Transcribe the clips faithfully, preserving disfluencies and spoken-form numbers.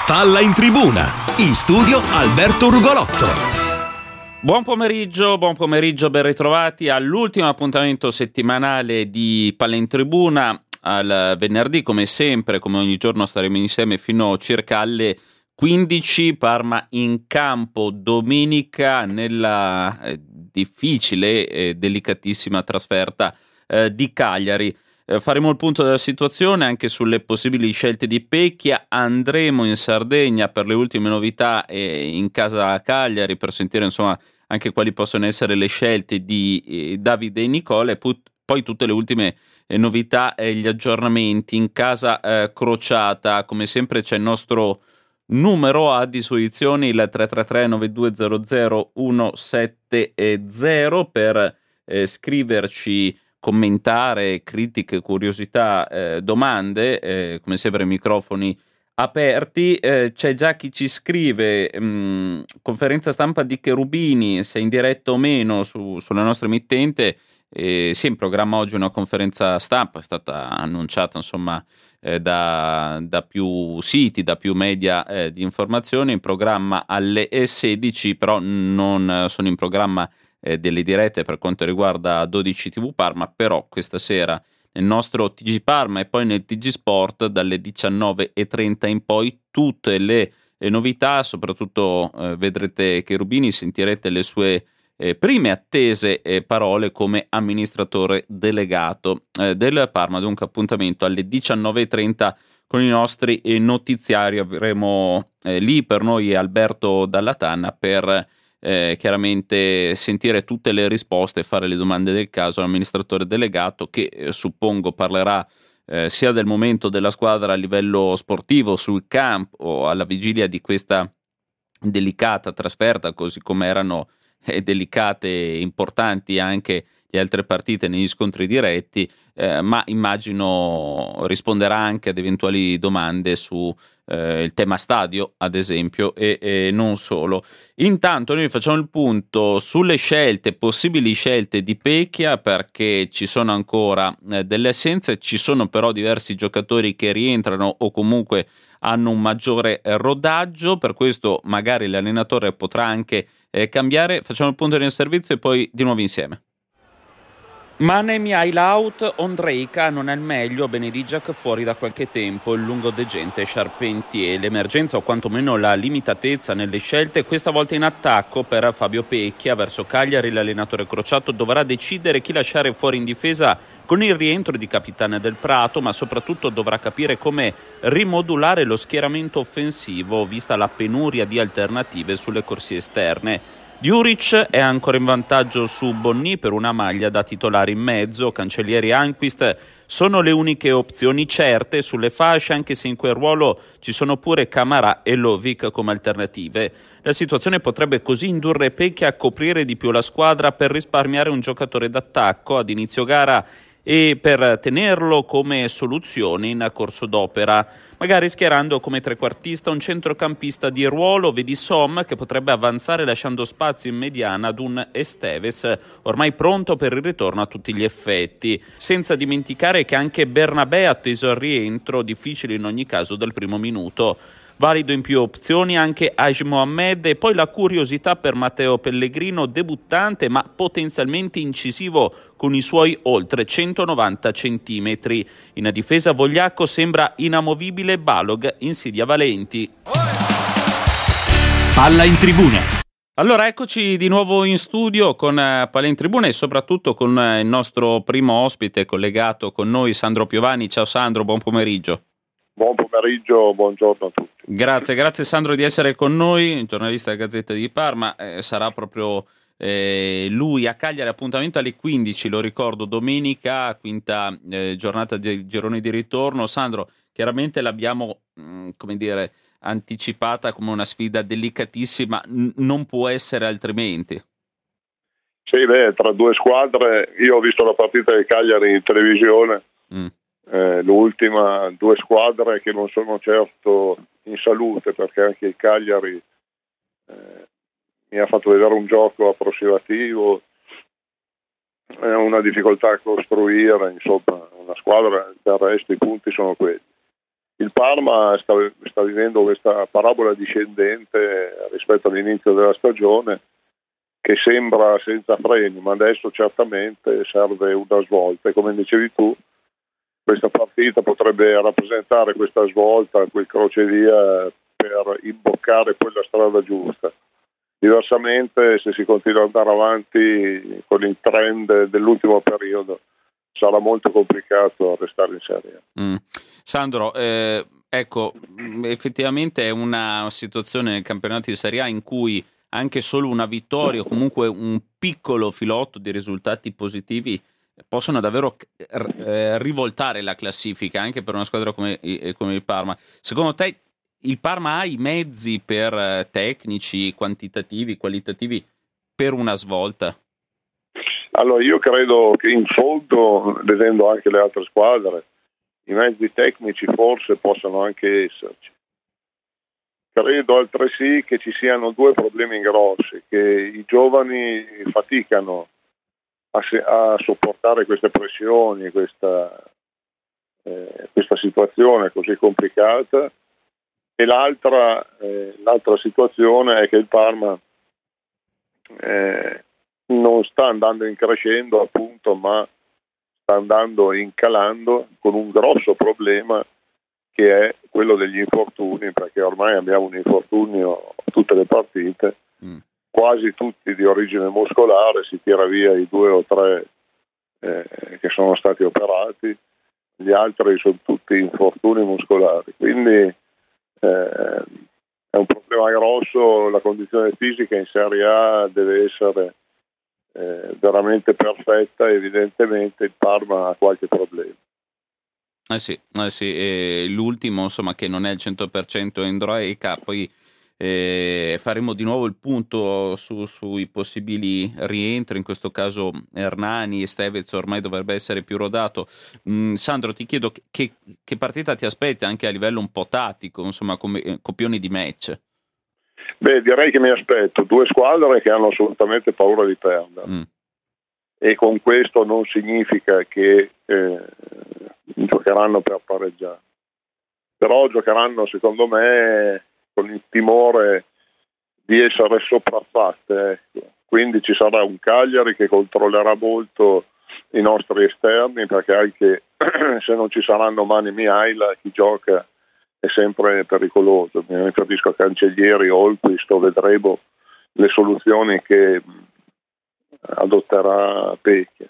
Palla in tribuna, in studio Alberto Rugolotto. Buon pomeriggio, buon pomeriggio, ben ritrovati all'ultimo appuntamento settimanale di Palla in Tribuna. Al venerdì, come sempre, come ogni giorno staremo insieme fino circa alle quindici. Parma in campo domenica nella eh, difficile e delicatissima trasferta eh, di Cagliari. Eh, faremo il punto della situazione anche sulle possibili scelte di Pecchia. Andremo in Sardegna per le ultime novità e in casa a Cagliari per sentire insomma anche quali possono essere le scelte di eh, Davide e Nicola, e put- poi tutte le ultime eh, novità e gli aggiornamenti in casa eh, Crociata. Come sempre c'è il nostro numero a disposizione, il tre tre tre nove due zero zero uno sette zero, per eh, scriverci, commentare, critiche, curiosità, eh, domande, eh, come sempre microfoni aperti. Eh, c'è già chi ci scrive: mh, conferenza stampa di Cherubini, se in diretta o meno su, sulla nostra emittente. Eh, sì, in programma oggi una conferenza stampa, è stata annunciata insomma eh, da, da più siti, da più media eh, di informazione, in programma alle sedici, però non sono in programma eh, delle dirette per quanto riguarda dodici tivù Parma, però questa sera nel nostro T G Parma e poi nel T G Sport dalle diciannove e trenta in poi tutte le, le novità. Soprattutto eh, vedrete Cherubini, sentirete le sue eh, prime attese eh, parole come amministratore delegato eh, del Parma. Dunque appuntamento alle diciannove e trenta con i nostri eh, notiziari. Avremo eh, lì per noi Alberto Dalla Tanna per Eh, chiaramente sentire tutte le risposte e fare le domande del caso all'amministratore delegato, che eh, suppongo parlerà eh, sia del momento della squadra a livello sportivo sul campo o alla vigilia di questa delicata trasferta, così come erano eh, delicate e importanti anche le altre partite negli scontri diretti, eh, ma immagino risponderà anche ad eventuali domande su eh, il tema stadio, ad esempio, e, e non solo. Intanto noi facciamo il punto sulle scelte, possibili scelte di Pecchia, perché ci sono ancora eh, delle assenze, ci sono però diversi giocatori che rientrano o comunque hanno un maggiore rodaggio, per questo magari l'allenatore potrà anche eh, cambiare. Facciamo il punto nel servizio e poi di nuovo insieme. Manem out, Ondrejka non è il meglio, Benedigiac fuori da qualche tempo, il lungo degente Charpentier. L'emergenza o quantomeno la limitatezza nelle scelte, questa volta in attacco per Fabio Pecchia. Verso Cagliari l'allenatore Crociato dovrà decidere chi lasciare fuori in difesa con il rientro di Capitana del Prato, ma soprattutto dovrà capire come rimodulare lo schieramento offensivo vista la penuria di alternative sulle corsie esterne. Juric è ancora in vantaggio su Bonni per una maglia da titolare in mezzo. Cancellieri e Anquist sono le uniche opzioni certe sulle fasce, anche se in quel ruolo ci sono pure Camarà e Lovic come alternative. La situazione potrebbe così indurre Pecchia a coprire di più la squadra per risparmiare un giocatore d'attacco ad inizio gara e per tenerlo come soluzione in corso d'opera, magari schierando come trequartista un centrocampista di ruolo, vedi Som, che potrebbe avanzare lasciando spazio in mediana ad un Esteves ormai pronto per il ritorno a tutti gli effetti, senza dimenticare che anche Bernabé ha atteso il rientro, difficile in ogni caso dal primo minuto. Valido in più opzioni anche Haj Mohamed, e poi la curiosità per Matteo Pellegrino, debuttante ma potenzialmente incisivo con i suoi oltre centonovanta centimetri. In difesa Vogliacco sembra inamovibile, Balog insidia Valenti. Palla in tribuna. Allora eccoci di nuovo in studio con Palla in Tribuna e soprattutto con il nostro primo ospite collegato con noi, Sandro Piovani. Ciao Sandro, buon pomeriggio. Buon pomeriggio, buongiorno a tutti. Grazie, grazie Sandro di essere con noi, giornalista della Gazzetta di Parma. Eh, sarà proprio eh, lui a Cagliari, appuntamento alle quindici, lo ricordo, domenica, quinta eh, giornata di girone di ritorno. Sandro, chiaramente l'abbiamo, mh, come dire, anticipata come una sfida delicatissima, N- non può essere altrimenti. Sì, beh, tra due squadre, io ho visto la partita di Cagliari in televisione, mm. eh, l'ultima, due squadre che non sono certo in salute, perché anche il Cagliari eh, mi ha fatto vedere un gioco approssimativo, eh, una difficoltà a costruire, insomma, una squadra, del resto i punti sono quelli. il Parma sta, sta vivendo questa parabola discendente rispetto all'inizio della stagione che sembra senza freni, ma adesso certamente serve una svolta e come dicevi tu questa partita potrebbe rappresentare questa svolta, quel crocevia per imboccare poi la strada giusta. Diversamente, se si continua ad andare avanti con il trend dell'ultimo periodo, sarà molto complicato restare in Serie A. Mm. Sandro, eh, ecco, effettivamente è una situazione nel campionato di Serie A in cui anche solo una vittoria o comunque un piccolo filotto di risultati positivi possono davvero eh, rivoltare la classifica anche per una squadra come, come il Parma. Secondo te il Parma ha i mezzi per eh, tecnici, quantitativi, qualitativi per una svolta? Allora io credo che in fondo, vedendo anche le altre squadre, i mezzi tecnici forse possano anche esserci. Credo altresì che ci siano due problemi grossi, che i giovani faticano a, se- a sopportare queste pressioni, questa, eh, questa situazione così complicata, e l'altra, eh, l'altra situazione è che il Parma eh, non sta andando in crescendo appunto, ma sta andando in calando con un grosso problema che è quello degli infortuni, perché ormai abbiamo un infortunio tutte le partite, mm. quasi tutti di origine muscolare, si tira via i due o tre eh, che sono stati operati, gli altri sono tutti infortuni muscolari, quindi eh, è un problema grosso. La condizione fisica in Serie A deve essere eh, veramente perfetta, evidentemente il Parma ha qualche problema. Eh sì, eh sì, e l'ultimo insomma che non è il cento per cento Endroeca, poi eh, faremo di nuovo il punto su, sui possibili rientri, in questo caso Hernani e Stevez ormai dovrebbe essere più rodato. Mm, Sandro, ti chiedo che, che partita ti aspetti anche a livello un po' tattico, insomma come eh, copioni di match? Beh, direi che mi aspetto due squadre che hanno assolutamente paura di perdere. Mm. E con questo non significa che eh, giocheranno per pareggiare, però giocheranno secondo me con il timore di essere sopraffatte, ecco. Quindi ci sarà un Cagliari che controllerà molto i nostri esterni, perché anche se non ci saranno Mani Mihaila, chi gioca è sempre pericoloso. Mi riferisco a Cancellieri, Olquist, vedremo le soluzioni che adotterà Pecchia.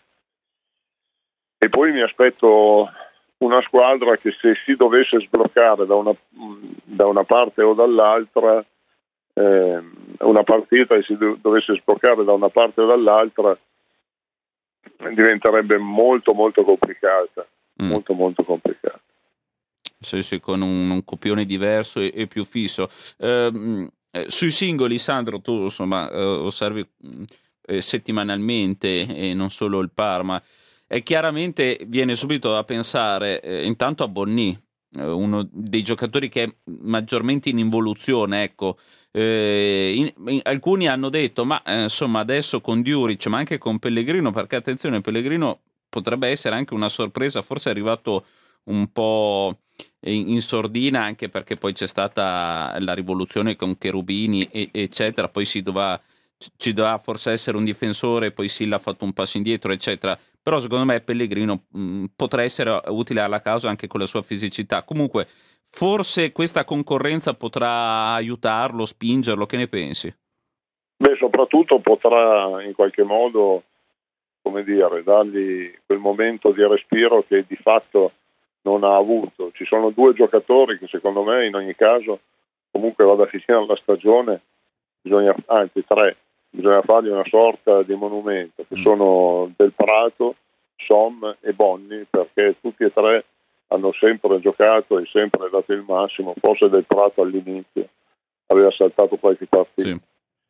E poi mi aspetto una squadra che, se si dovesse sbloccare da una, da una parte o dall'altra, eh, una partita e si dovesse sbloccare da una parte o dall'altra, diventerebbe molto molto complicata, mm. molto molto complicata. Sì, sì, con un, un copione diverso e, e più fisso. Eh, eh, sui singoli, Sandro, tu insomma eh, osservi eh, settimanalmente e non solo il Parma, e chiaramente viene subito da pensare eh, intanto a Bonny, eh, uno dei giocatori che è maggiormente in involuzione, ecco. Eh, in, in, alcuni hanno detto ma eh, insomma adesso con Djuric ma anche con Pellegrino, perché attenzione, Pellegrino potrebbe essere anche una sorpresa, forse è arrivato un po' in, in sordina, anche perché poi c'è stata la rivoluzione con Cherubini e, eccetera, poi si doveva, ci doveva forse essere un difensore, poi Silla ha fatto un passo indietro eccetera, però secondo me Pellegrino mh, potrà essere utile alla causa anche con la sua fisicità. Comunque forse questa concorrenza potrà aiutarlo, spingerlo, che ne pensi? Beh, soprattutto potrà in qualche modo, come dire, dargli quel momento di respiro che di fatto non ha avuto. Ci sono due giocatori che secondo me in ogni caso, comunque vada a finire la stagione, bisogna, anzi tre, bisogna fargli una sorta di monumento, che sono Del Prato, Som e Bonni, perché tutti e tre hanno sempre giocato e sempre dato il massimo. Forse Del Prato all'inizio aveva saltato qualche partita. Sì.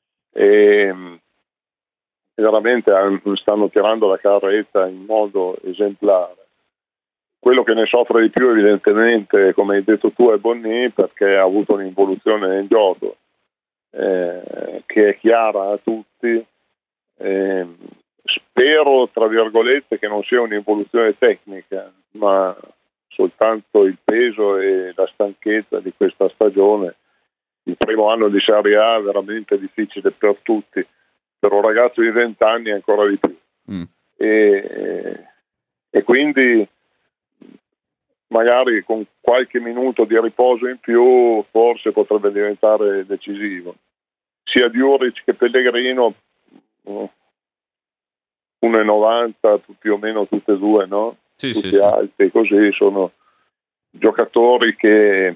E veramente stanno tirando la carretta in modo esemplare. Quello che ne soffre di più evidentemente, come hai detto tu, è Bonny, perché ha avuto un'involuzione nel gioco eh, che è chiara a tutti. Eh, spero, tra virgolette, che non sia un'involuzione tecnica, ma soltanto il peso e la stanchezza di questa stagione. Il primo anno di Serie A è veramente difficile per tutti, per un ragazzo di venti anni ancora di più. Mm. E, e quindi magari con qualche minuto di riposo in più forse potrebbe diventare decisivo. Sia Djuric che Pellegrino uno e novanta più o meno tutte e due, no? Sì, tutti sì, alti, sì. Così sono giocatori che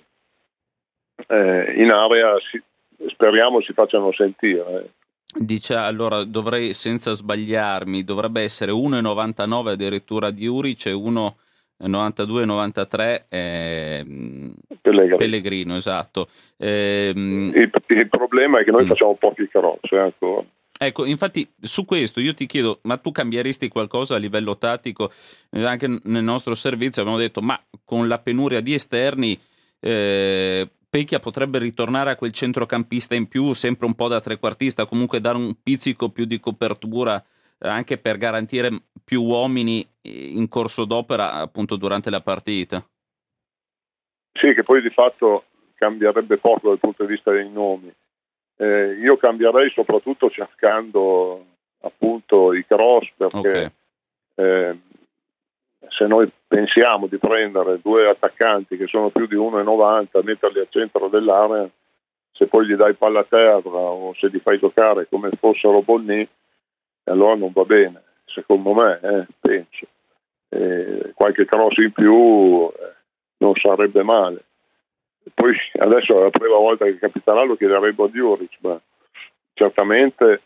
eh, in area si, speriamo si facciano sentire. Dice allora, dovrei, senza sbagliarmi, dovrebbe essere uno e novantanove addirittura Djuric e uno e novantadue novantatré eh, Pellegrino. Pellegrino, esatto. Eh, il, il problema è che noi mm. facciamo pochi cross eh, ancora. Ecco, infatti su questo io ti chiedo, ma tu cambieresti qualcosa a livello tattico? Eh, anche nel nostro servizio abbiamo detto, ma con la penuria di esterni eh, Pecchia potrebbe ritornare a quel centrocampista in più, sempre un po' da trequartista, comunque dare un pizzico più di copertura eh, anche per garantire più uomini in corso d'opera appunto durante la partita. Sì, che poi di fatto cambierebbe poco dal punto di vista dei nomi. Eh, io cambierei soprattutto cercando appunto i cross, perché okay. eh, se noi pensiamo di prendere due attaccanti che sono più di uno e novanta, metterli al centro dell'area, se poi gli dai palla a terra o se li fai giocare come fossero Bonnì, allora non va bene, secondo me, eh, penso. Eh, qualche cross in più eh, non sarebbe male. Poi adesso è la prima volta che capiterà, lo chiederebbe a Djuric, ma certamente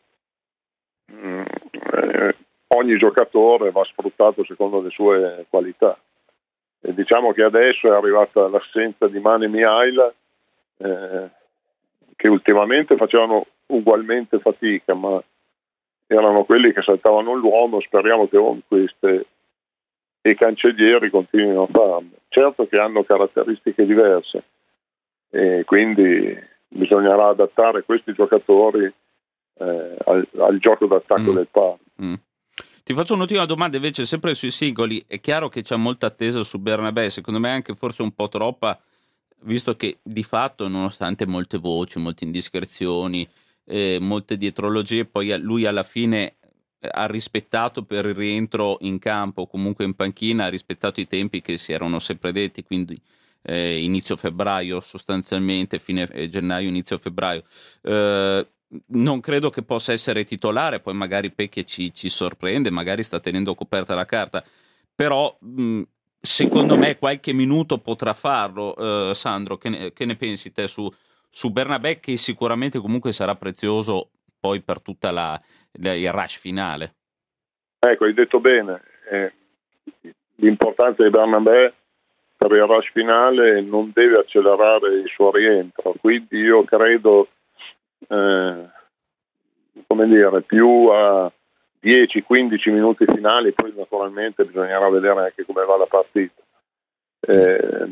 mh, eh, ogni giocatore va sfruttato secondo le sue qualità. E diciamo che adesso è arrivata l'assenza di Mane e Mihail, eh, che ultimamente facevano ugualmente fatica, ma erano quelli che saltavano l'uomo. Speriamo che con queste e i cancellieri continuino a farlo. Certo che hanno caratteristiche diverse e quindi bisognerà adattare questi giocatori eh, al, al gioco d'attacco mm. del Parma. Mm. Ti faccio un'ultima domanda invece, sempre sui singoli. È chiaro che c'è molta attesa su Bernabé, secondo me anche forse un po' troppa, visto che di fatto, nonostante molte voci, molte indiscrezioni, eh, molte dietrologie, poi lui alla fine ha rispettato per il rientro in campo, comunque in panchina, ha rispettato i tempi che si erano sempre detti, quindi eh, inizio febbraio sostanzialmente, fine gennaio, inizio febbraio. Eh, non credo che possa essere titolare, poi magari Pecchia ci, ci sorprende, magari sta tenendo coperta la carta, però mh, secondo me qualche minuto potrà farlo. eh, Sandro, che ne, che ne pensi te su, su Bernabé, che sicuramente comunque sarà prezioso poi per tutta la il rush finale? Ecco, hai detto bene, eh, l'importante di Bernabé per il rush finale non deve accelerare il suo rientro, quindi io credo eh, come dire più a dieci quindici minuti finali, poi naturalmente bisognerà vedere anche come va la partita. Eh,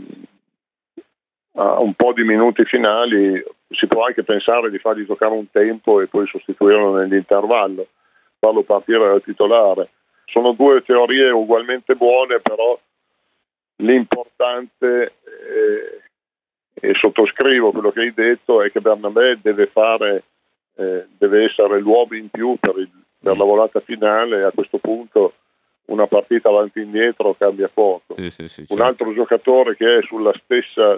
a un po' di minuti finali si può anche pensare di fargli giocare un tempo e poi sostituirlo nell'intervallo, farlo partire dal titolare. Sono due teorie ugualmente buone, però l'importante, eh, e sottoscrivo quello che hai detto, è che Bernabé deve fare, eh, deve essere l'uomo in più per, il, per la volata finale, e a questo punto una partita avanti e indietro cambia poco. Sì, sì, sì, certo. Un altro giocatore che è sulla stessa,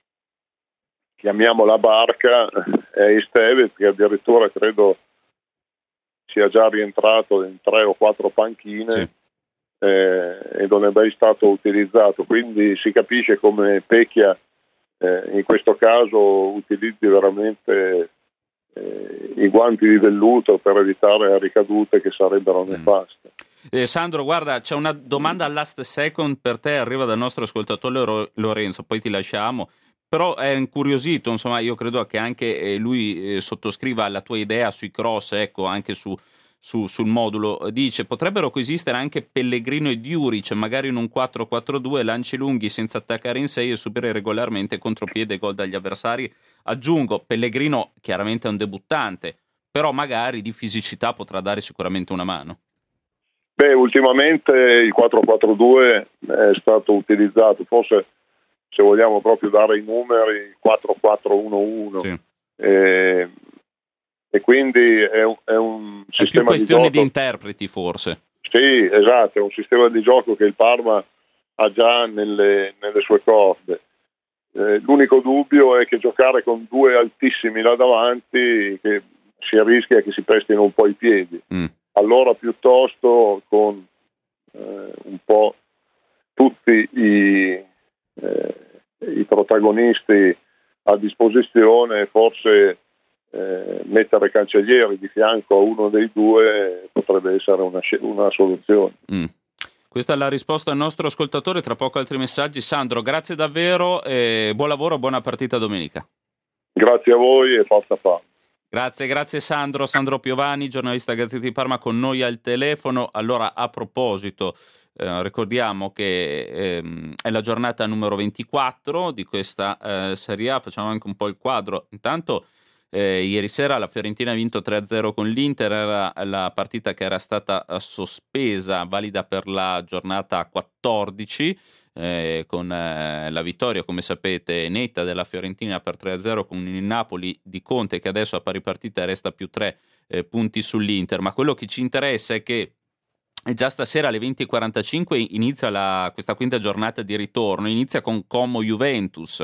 chiamiamola barca, è Estevez, che addirittura credo sia già rientrato in tre o quattro panchine, sì. eh, e non è mai stato utilizzato, quindi si capisce come Pecchia eh, in questo caso utilizzi veramente eh, i guanti di velluto per evitare ricadute che sarebbero nefaste. Mm. Eh, Sandro, guarda, c'è una domanda al last second per te, arriva dal nostro ascoltatore Lorenzo, poi ti lasciamo. Però è incuriosito, insomma, io credo che anche lui eh, sottoscriva la tua idea sui cross, ecco, anche su, su, sul modulo. Dice, potrebbero coesistere anche Pellegrino e Djuric, magari in un quattro quattro due, lanci lunghi senza attaccare in sei e subire regolarmente contropiede e gol dagli avversari. Aggiungo, Pellegrino chiaramente è un debuttante, però magari di fisicità potrà dare sicuramente una mano. Beh, ultimamente il quattro quattro due è stato utilizzato, forse se vogliamo proprio dare i numeri, quattro quattro uno uno. Sì. E, e quindi è un, è un è sistema più questione di, di interpreti, forse. Sì, esatto, è un sistema di gioco che il Parma ha già nelle, nelle sue corde. Eh, l'unico dubbio è che giocare con due altissimi là davanti, che si rischia che si pestino un po' i piedi. Mm. Allora piuttosto con eh, un po' tutti i, eh, i protagonisti a disposizione, forse eh, mettere Cancellieri di fianco a uno dei due potrebbe essere una, una soluzione. Mm. Questa è la risposta al nostro ascoltatore, tra poco altri messaggi. Sandro, grazie davvero e buon lavoro, buona partita domenica. Grazie a voi e forza Parma. Grazie, grazie Sandro. Sandro Piovani, giornalista Gazzetta di Parma, con noi al telefono. Allora, a proposito, eh, ricordiamo che ehm, è la giornata numero ventiquattro di questa eh, Serie A, facciamo anche un po' il quadro. Intanto, eh, ieri sera la Fiorentina ha vinto tre a zero con l'Inter, era la partita che era stata sospesa, valida per la giornata quattordici, Eh, con eh, la vittoria, come sapete, netta della Fiorentina per tre a zero con il Napoli di Conte, che adesso a pari partita resta più tre eh, punti sull'Inter. Ma quello che ci interessa è che già stasera alle venti e quarantacinque inizia la, questa quinta giornata di ritorno, inizia con Como Juventus.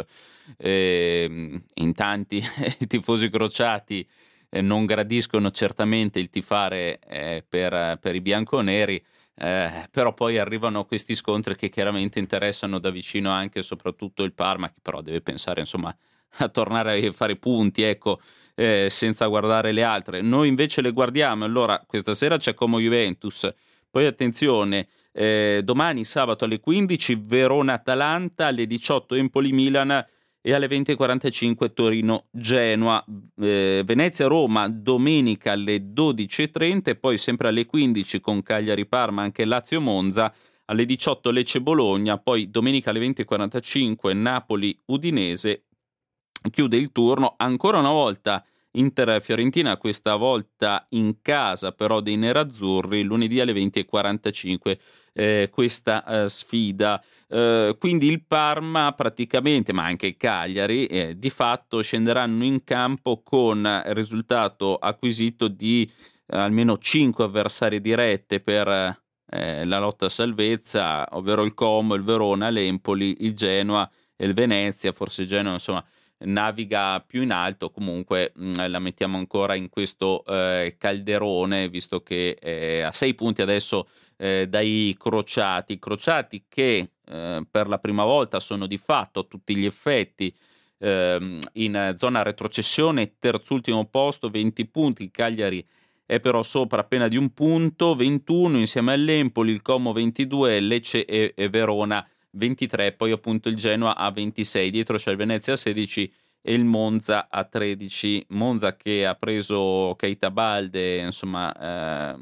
Eh, in tanti i tifosi crociati eh, non gradiscono certamente il tifare eh, per, per i bianconeri. Eh, però poi arrivano questi scontri che chiaramente interessano da vicino anche e soprattutto il Parma, che però deve pensare insomma a tornare a fare punti, ecco, eh, senza guardare le altre. Noi invece le guardiamo. Allora, questa sera c'è Como Juventus, poi attenzione, eh, domani sabato alle quindici Verona-Atalanta, alle diciotto Empoli-Milan e alle venti e quarantacinque Torino-Genoa. eh, Venezia-Roma domenica alle dodici e trenta e poi sempre alle quindici con Cagliari-Parma anche Lazio-Monza, alle diciotto Lecce-Bologna, poi domenica alle venti e quarantacinque Napoli-Udinese. Chiude il turno ancora una volta Inter-Fiorentina, questa volta in casa però dei nerazzurri, lunedì alle venti e quarantacinque eh, questa eh, sfida. Uh, quindi il Parma praticamente, ma anche il Cagliari, eh, di fatto scenderanno in campo con il risultato acquisito di eh, almeno cinque avversari dirette per eh, la lotta a salvezza, ovvero il Como, il Verona, l'Empoli, il Genoa e il Venezia. Forse il Genoa insomma naviga più in alto, comunque mh, la mettiamo ancora in questo eh, calderone, visto che è a sei punti adesso eh, dai crociati, crociati che eh, per la prima volta sono di fatto a tutti gli effetti eh, in zona retrocessione, terzultimo posto, venti punti, il Cagliari è però sopra appena di un punto, ventuno insieme all'Empoli, il Como ventidue, Lecce e, e Verona ventitré, poi appunto il Genoa a ventisei, dietro c'è il Venezia a sedici e il Monza a tredici. Monza che ha preso Keita Balde, insomma, eh,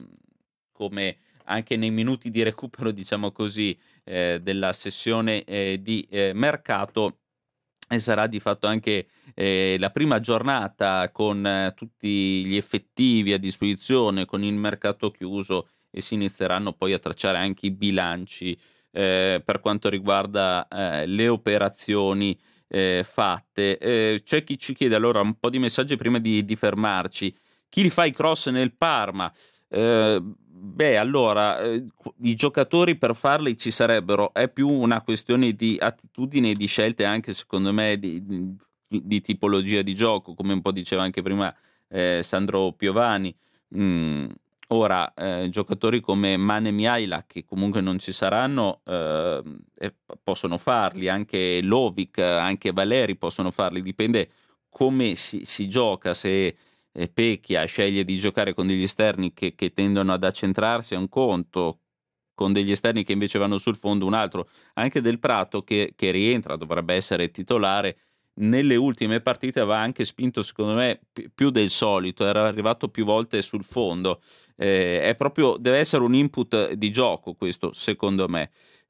come anche nei minuti di recupero, diciamo così, eh, della sessione eh, di eh, mercato, e sarà di fatto anche eh, la prima giornata con eh, tutti gli effettivi a disposizione, con il mercato chiuso, e si inizieranno poi a tracciare anche i bilanci Eh, per quanto riguarda eh, le operazioni eh, fatte. Eh, c'è chi ci chiede allora un po' di messaggi prima di, di fermarci. Chi li fa i cross nel Parma? Eh, beh, allora, eh, i giocatori per farli ci sarebbero, è più una questione di attitudine e di scelte anche secondo me di, di, di tipologia di gioco, come un po' diceva anche prima eh, Sandro Piovani. Mm. Ora, eh, giocatori come Mane Miaila, che comunque non ci saranno, eh, possono farli, anche Lovic, anche Valeri possono farli, dipende come si, si gioca. Se eh, Pecchia sceglie di giocare con degli esterni che, che tendono ad accentrarsi è un conto, con degli esterni che invece vanno sul fondo un altro. Anche Del Prato che, che rientra, dovrebbe essere titolare, nelle ultime partite aveva anche spinto secondo me più del solito, era arrivato più volte sul fondo. Eh, è proprio, deve essere un input di gioco questo secondo me.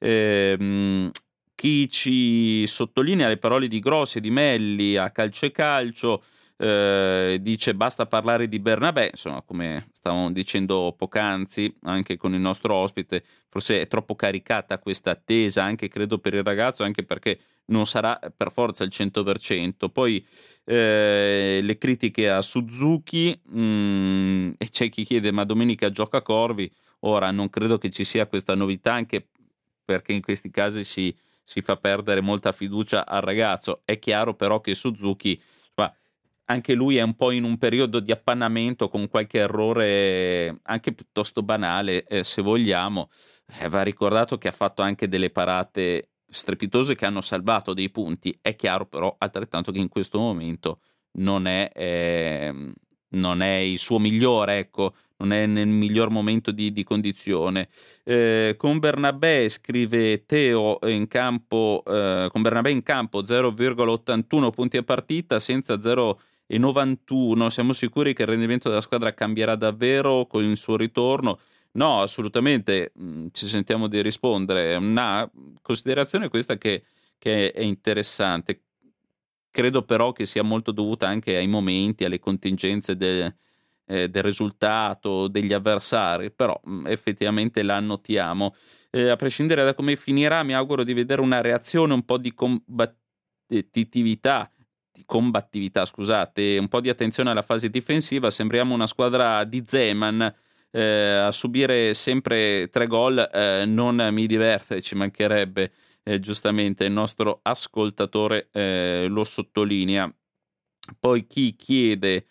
Eh, chi ci sottolinea le parole di Grossi e di Melli a Calcio e Calcio, Eh, dice basta parlare di Bernabé, insomma, come stavamo dicendo poc'anzi anche con il nostro ospite, forse è troppo caricata questa attesa anche credo per il ragazzo, anche perché non sarà per forza il cento per cento. Poi eh, le critiche a Suzuki, mh, e c'è chi chiede ma domenica gioca Corvi. Ora non credo che ci sia questa novità, anche perché in questi casi si, si fa perdere molta fiducia al ragazzo. È chiaro però che Suzuki, anche lui è un po' in un periodo di appannamento con qualche errore anche piuttosto banale, eh, se vogliamo. Eh, va ricordato che ha fatto anche delle parate strepitose che hanno salvato dei punti. È chiaro però altrettanto che in questo momento non è, eh, non è il suo migliore, ecco, non è nel miglior momento di, di condizione. Eh, con Bernabé, scrive Teo, in campo, eh, con Bernabé in campo zero virgola ottantuno punti a partita, senza zero e novantuno, siamo sicuri che il rendimento della squadra cambierà davvero con il suo ritorno? No, assolutamente, ci sentiamo di rispondere. Una considerazione questa che, che è interessante, credo però che sia molto dovuta anche ai momenti, alle contingenze de, eh, del risultato, degli avversari, però effettivamente la notiamo. Eh, a prescindere da come finirà, mi auguro di vedere una reazione, un po' di combattitività, combattività, scusate, un po' di attenzione alla fase difensiva. Sembriamo una squadra di Zeman, eh, a subire sempre tre gol eh, non mi diverte, ci mancherebbe, eh, giustamente il nostro ascoltatore eh, lo sottolinea. Poi chi chiede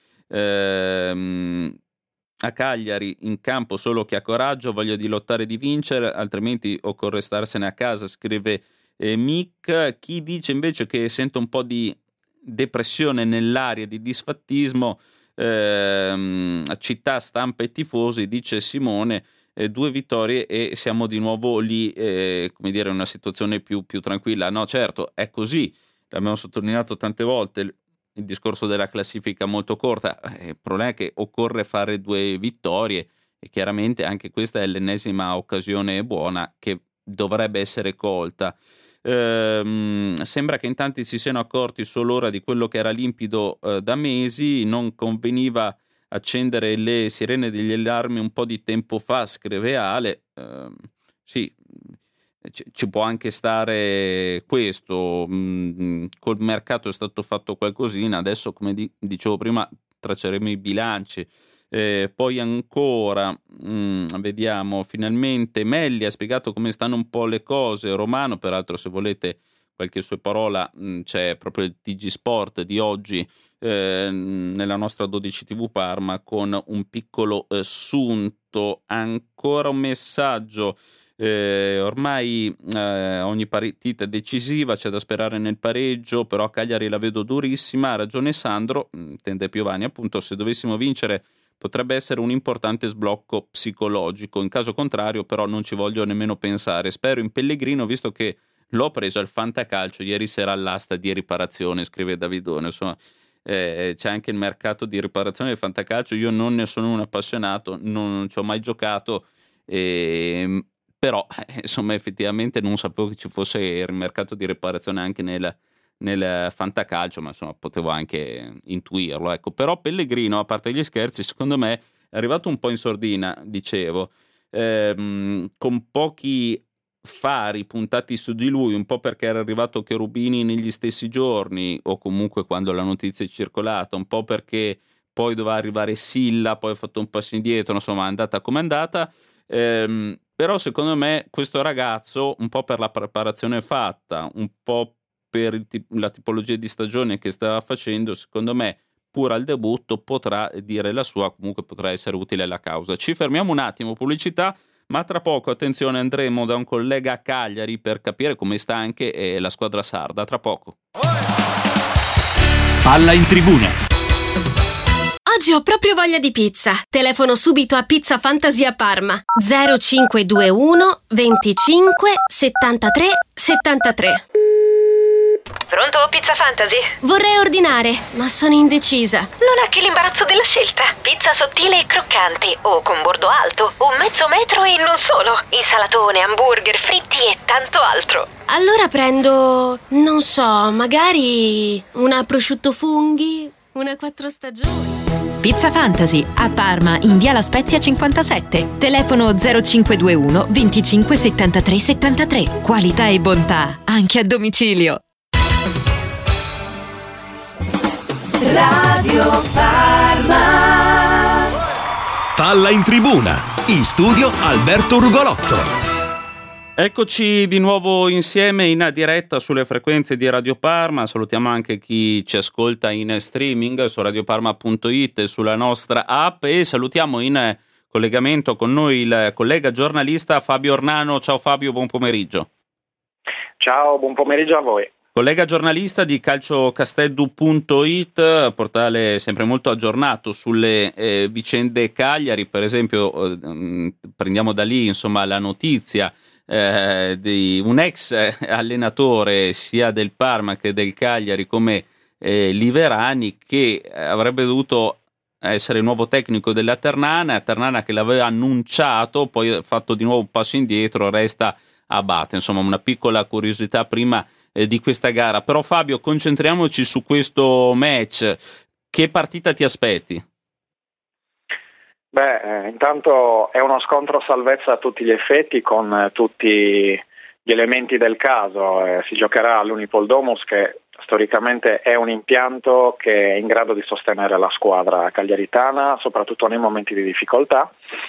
ehm, a Cagliari in campo solo chi ha coraggio, voglia di lottare e di vincere, altrimenti occorre starsene a casa, scrive eh, Mick. Chi dice invece che sente un po' di depressione nell'aria, di disfattismo, ehm, città, stampa e tifosi, dice Simone, eh, due vittorie e siamo di nuovo lì, eh, come dire, in una situazione più, più tranquilla. No, certo, è così, l'abbiamo sottolineato tante volte, il, il discorso della classifica molto corta. Eh, il problema è che occorre fare due vittorie e chiaramente anche questa è l'ennesima occasione buona che dovrebbe essere colta. Ehm, sembra che in tanti si siano accorti solo ora di quello che era limpido eh, da mesi. Non conveniva accendere le sirene degli allarmi un po' di tempo fa, scrive Ale. Ehm, sì, c- ci può anche stare questo. Mm, col mercato è stato fatto qualcosina, adesso come di- dicevo prima tracceremo i bilanci. Eh, poi ancora mh, vediamo, finalmente Melli ha spiegato come stanno un po' le cose. Romano, peraltro, se volete qualche sua parola, mh, c'è proprio il T G Sport di oggi eh, nella nostra dodici tivù Parma con un piccolo eh, sunto. Ancora un messaggio. Eh, ormai eh, ogni partita è decisiva, c'è da sperare nel pareggio, però Cagliari la vedo durissima. Ha ragione Sandro, intende Piovani, appunto, se dovessimo vincere potrebbe essere un importante sblocco psicologico. In caso contrario però non ci voglio nemmeno pensare. Spero in Pellegrino, visto che l'ho preso al fantacalcio ieri sera all'asta di riparazione, scrive Davidone. Insomma, eh, c'è anche il mercato di riparazione del fantacalcio. Io non ne sono un appassionato, non ci ho mai giocato, eh, però eh, insomma effettivamente non sapevo che ci fosse il mercato di riparazione anche nel nel fantacalcio, ma insomma potevo anche intuirlo, ecco. Però Pellegrino, a parte gli scherzi, secondo me è arrivato un po' in sordina, dicevo, ehm, con pochi fari puntati su di lui, un po' perché era arrivato Cherubini negli stessi giorni o comunque quando la notizia è circolata, un po' perché poi doveva arrivare Silla, poi ha fatto un passo indietro, insomma è andata come è andata. Ehm, però secondo me questo ragazzo, un po' per la preparazione fatta, un po' per la tipologia di stagione che stava facendo, secondo me pur al debutto potrà dire la sua, comunque potrà essere utile alla causa. Ci fermiamo un attimo, pubblicità, ma tra poco, attenzione, andremo da un collega a Cagliari per capire come sta anche eh, la squadra sarda. Tra poco. Palla in tribuna. Oggi ho proprio voglia di pizza. Telefono subito a Pizza Fantasia Parma. zero cinque due uno venticinque settantatré settantatré. Pronto, Pizza Fantasy? Vorrei ordinare, ma sono indecisa. Non è che l'imbarazzo della scelta. Pizza sottile e croccante, o con bordo alto, o mezzo metro e non solo. Insalatone, hamburger, fritti e tanto altro. Allora prendo, non so, magari una prosciutto funghi? Una quattro stagioni. Pizza Fantasy a Parma in via La Spezia cinquantasette. Telefono zero cinque due uno venticinque settantatré settantatré. Qualità e bontà anche a domicilio. Radio Parma. Palla in tribuna. In studio Alberto Rugolotto. Eccoci di nuovo insieme in diretta sulle frequenze di Radio Parma. Salutiamo anche chi ci ascolta in streaming su radioparma punto it e sulla nostra app, e salutiamo in collegamento con noi il collega giornalista Fabio Ornano. Ciao Fabio, buon pomeriggio. Ciao, buon pomeriggio a voi. Collega giornalista di calciocasteddu punto it, portale sempre molto aggiornato sulle eh, vicende Cagliari. Per esempio, eh, prendiamo da lì insomma la notizia Eh, di un ex allenatore sia del Parma che del Cagliari come eh, Liverani, che avrebbe dovuto essere il nuovo tecnico della Ternana. Ternana che l'aveva annunciato, poi ha fatto di nuovo un passo indietro, resta a Abate. Insomma, una piccola curiosità prima eh, di questa gara. Però Fabio, concentriamoci su questo match. Che partita ti aspetti? Beh, eh, intanto è uno scontro salvezza a tutti gli effetti, con eh, tutti gli elementi del caso. Eh, si giocherà all'Unipol Domus, che storicamente è un impianto che è in grado di sostenere la squadra cagliaritana, soprattutto nei momenti di difficoltà.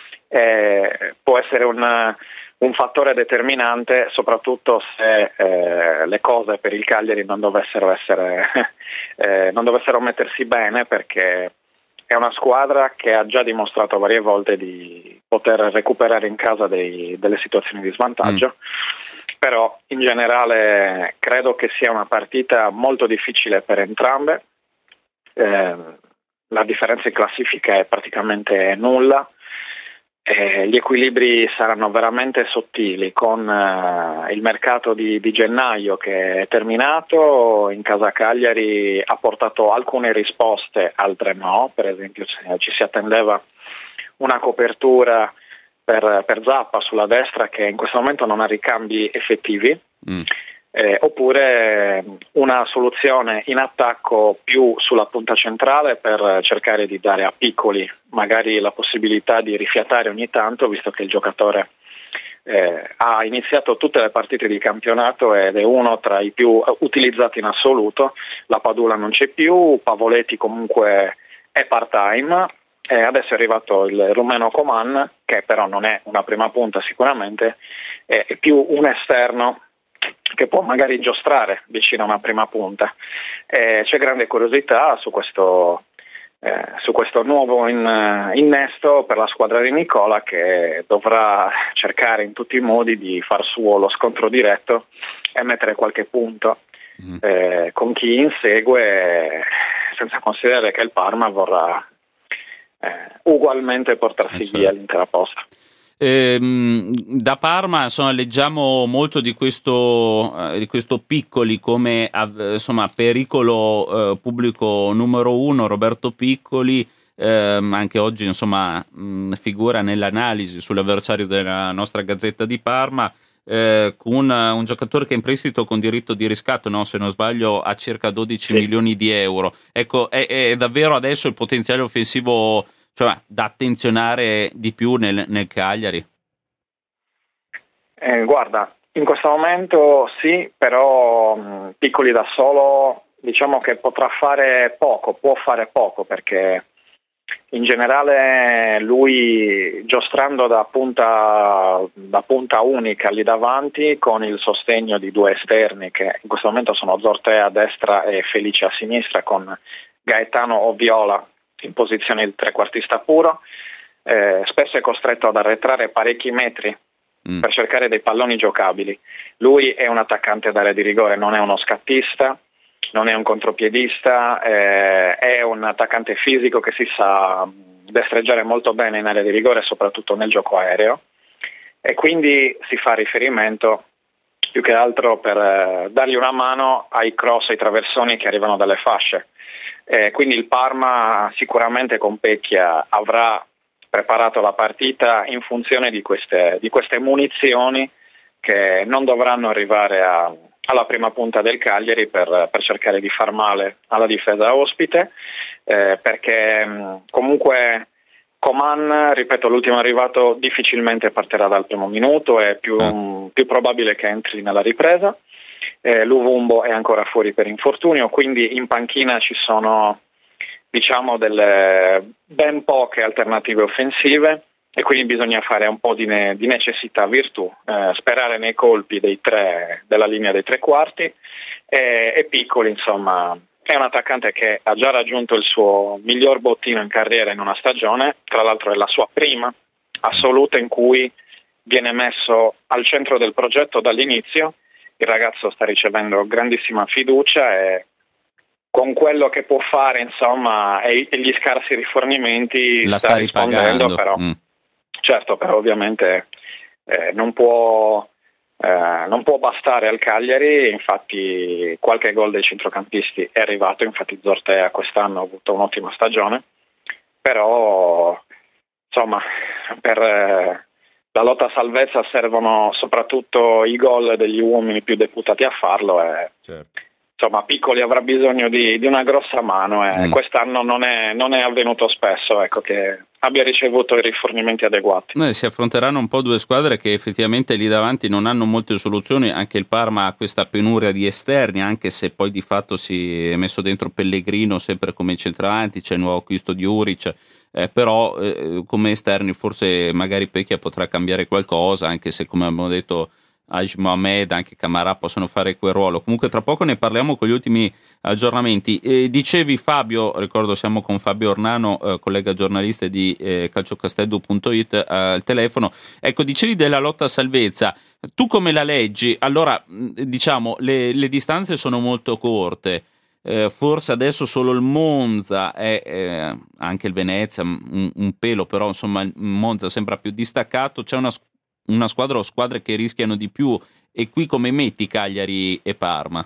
Eh, può essere un, un fattore determinante, soprattutto se eh, le cose per il Cagliari non dovessero essere eh, non dovessero mettersi bene, perché è una squadra che ha già dimostrato varie volte di poter recuperare in casa dei, delle situazioni di svantaggio, mm. però in generale credo che sia una partita molto difficile per entrambe. Eh, la differenza in classifica è praticamente nulla. Eh, gli equilibri saranno veramente sottili, con eh, il mercato di, di gennaio che è terminato. In casa Cagliari ha portato alcune risposte, altre no. Per esempio ci si attendeva una copertura per, per Zappa sulla destra, che in questo momento non ha ricambi effettivi. Mm. Eh, oppure una soluzione in attacco più sulla punta centrale, per cercare di dare a Piccoli magari la possibilità di rifiatare ogni tanto, visto che il giocatore eh, ha iniziato tutte le partite di campionato ed è uno tra i più utilizzati in assoluto. La Padula non c'è più, Pavoletti comunque è part-time, e adesso è arrivato il rumeno Coman, che però non è una prima punta sicuramente, è più un esterno che può magari giostrare vicino a una prima punta. Eh, c'è grande curiosità su questo, eh, su questo nuovo in, innesto per la squadra di Nicola, che dovrà cercare in tutti i modi di far suo lo scontro diretto e mettere qualche punto mm. eh, con chi insegue, senza considerare che il Parma vorrà eh, ugualmente portarsi eh, via certo. l'intera posta. Eh, da Parma insomma leggiamo molto di questo, eh, di questo Piccoli come eh, insomma pericolo eh, pubblico numero uno. Roberto Piccoli eh, anche oggi insomma mh, figura nell'analisi sull'avversario della nostra Gazzetta di Parma, eh, con un giocatore che è in prestito con diritto di riscatto, no? Se non sbaglio a circa dodici sì. milioni di euro. Ecco, è, è davvero adesso il potenziale offensivo, cioè da attenzionare di più nel, nel Cagliari? Eh, guarda, in questo momento sì, però mh, Piccoli da solo diciamo che potrà fare poco, può fare poco, perché in generale lui, giostrando da punta, da punta unica lì davanti, con il sostegno di due esterni che in questo momento sono Zortea a destra e Felice a sinistra, con Gaetano o Viola in posizione di trequartista puro, eh, spesso è costretto ad arretrare parecchi metri mm. per cercare dei palloni giocabili. Lui è un attaccante d'area di rigore, non è uno scattista, non è un contropiedista, eh, è un attaccante fisico che si sa destreggiare molto bene in area di rigore, soprattutto nel gioco aereo, e quindi si fa riferimento più che altro per eh, dargli una mano ai cross, ai traversoni che arrivano dalle fasce. Eh, quindi il Parma sicuramente con Pecchia avrà preparato la partita in funzione di queste, di queste munizioni, che non dovranno arrivare a, alla prima punta del Cagliari per, per cercare di far male alla difesa ospite. eh, perché mh, comunque Coman, ripeto, l'ultimo arrivato difficilmente partirà dal primo minuto, è più, mh, più probabile che entri nella ripresa. Eh, Luvumbo è ancora fuori per infortunio, quindi in panchina ci sono, diciamo, delle ben poche alternative offensive e quindi bisogna fare un po' di, ne- di necessità virtù, eh, sperare nei colpi dei tre, della linea dei tre quarti e, e Piccoli, insomma, è un attaccante che ha già raggiunto il suo miglior bottino in carriera in una stagione, tra l'altro è la sua prima assoluta in cui viene messo al centro del progetto dall'inizio. Il ragazzo sta ricevendo grandissima fiducia e con quello che può fare, insomma, e, e gli scarsi rifornimenti la sta, sta rispondendo, ripagando. però Mm. certo, però ovviamente eh, non può eh, non può bastare al Cagliari, infatti qualche gol dei centrocampisti è arrivato, infatti Zortea quest'anno ha avuto un'ottima stagione, però insomma per eh, la lotta a salvezza servono soprattutto i gol degli uomini più deputati a farlo e Certo. insomma Piccoli avrà bisogno di, di una grossa mano e Mm. quest'anno non è, non è avvenuto spesso, ecco, che abbia ricevuto i rifornimenti adeguati. Eh, si affronteranno un po' due squadre che effettivamente lì davanti non hanno molte soluzioni, anche il Parma ha questa penuria di esterni, anche se poi di fatto si è messo dentro Pellegrino sempre come centravanti, c'è il nuovo acquisto di Uric, eh, però eh, come esterni forse magari Pecchia potrà cambiare qualcosa, anche se come abbiamo detto Haj Mohamed, anche Camarà possono fare quel ruolo. Comunque tra poco ne parliamo con gli ultimi aggiornamenti. Eh, dicevi Fabio, ricordo siamo con Fabio Ornano, eh, collega giornalista di eh, calciocastello punto it eh, al telefono. Ecco, dicevi della lotta a salvezza, tu come la leggi? Allora, diciamo, le, le distanze sono molto corte. Eh, forse adesso solo il Monza e eh, anche il Venezia un, un pelo, però insomma il Monza sembra più distaccato, c'è una una squadra o squadre che rischiano di più, e qui come metti Cagliari e Parma?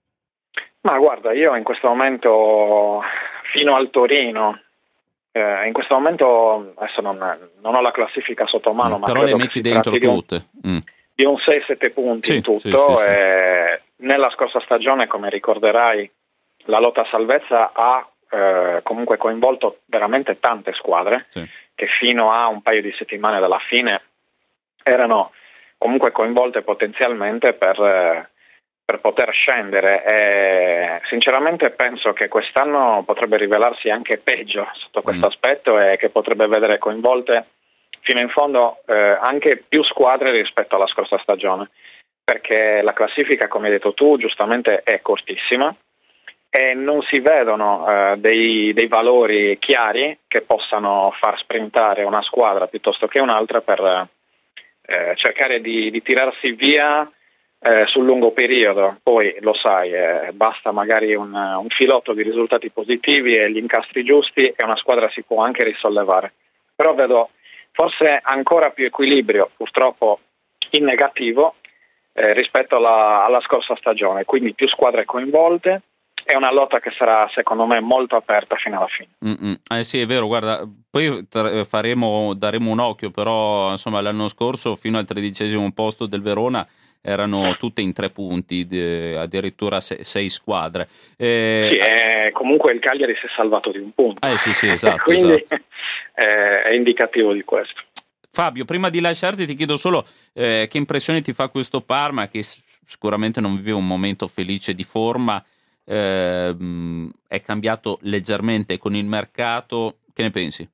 Ma guarda, io in questo momento fino al Torino eh, in questo momento adesso non, non ho la classifica sotto mano, mm, ma però le metti dentro di un, tutte mm. di un sei sette punti sì, in tutto. sì, sì, sì. E nella scorsa stagione, come ricorderai, la lotta a salvezza ha eh, comunque coinvolto veramente tante squadre, sì, che fino a un paio di settimane dalla fine erano comunque coinvolte potenzialmente per, eh, per poter scendere, e sinceramente penso che quest'anno potrebbe rivelarsi anche peggio sotto questo mm. aspetto, e che potrebbe vedere coinvolte fino in fondo eh, anche più squadre rispetto alla scorsa stagione, perché la classifica, come hai detto tu, giustamente è cortissima e non si vedono eh, dei, dei valori chiari che possano far sprintare una squadra piuttosto che un'altra per Eh, cercare di, di tirarsi via eh, sul lungo periodo. Poi lo sai, eh, basta magari un, un filotto di risultati positivi e gli incastri giusti e una squadra si può anche risollevare, però vedo forse ancora più equilibrio, purtroppo in negativo, eh, rispetto alla, alla scorsa stagione, quindi più squadre coinvolte. È una lotta che sarà secondo me molto aperta fino alla fine. Mm-mm. Eh sì, è vero, guarda, poi faremo, daremo un occhio, però insomma l'anno scorso fino al tredicesimo posto del Verona erano tutte in tre punti, de, addirittura sei, sei squadre. Eh, sì, eh, comunque il Cagliari si è salvato di un punto. Eh sì, sì, esatto. Quindi esatto. Eh, è indicativo di questo. Fabio, prima di lasciarti ti chiedo solo eh, che impressione ti fa questo Parma, che sicuramente non vive un momento felice di forma. Eh, è cambiato leggermente con il mercato, che ne pensi?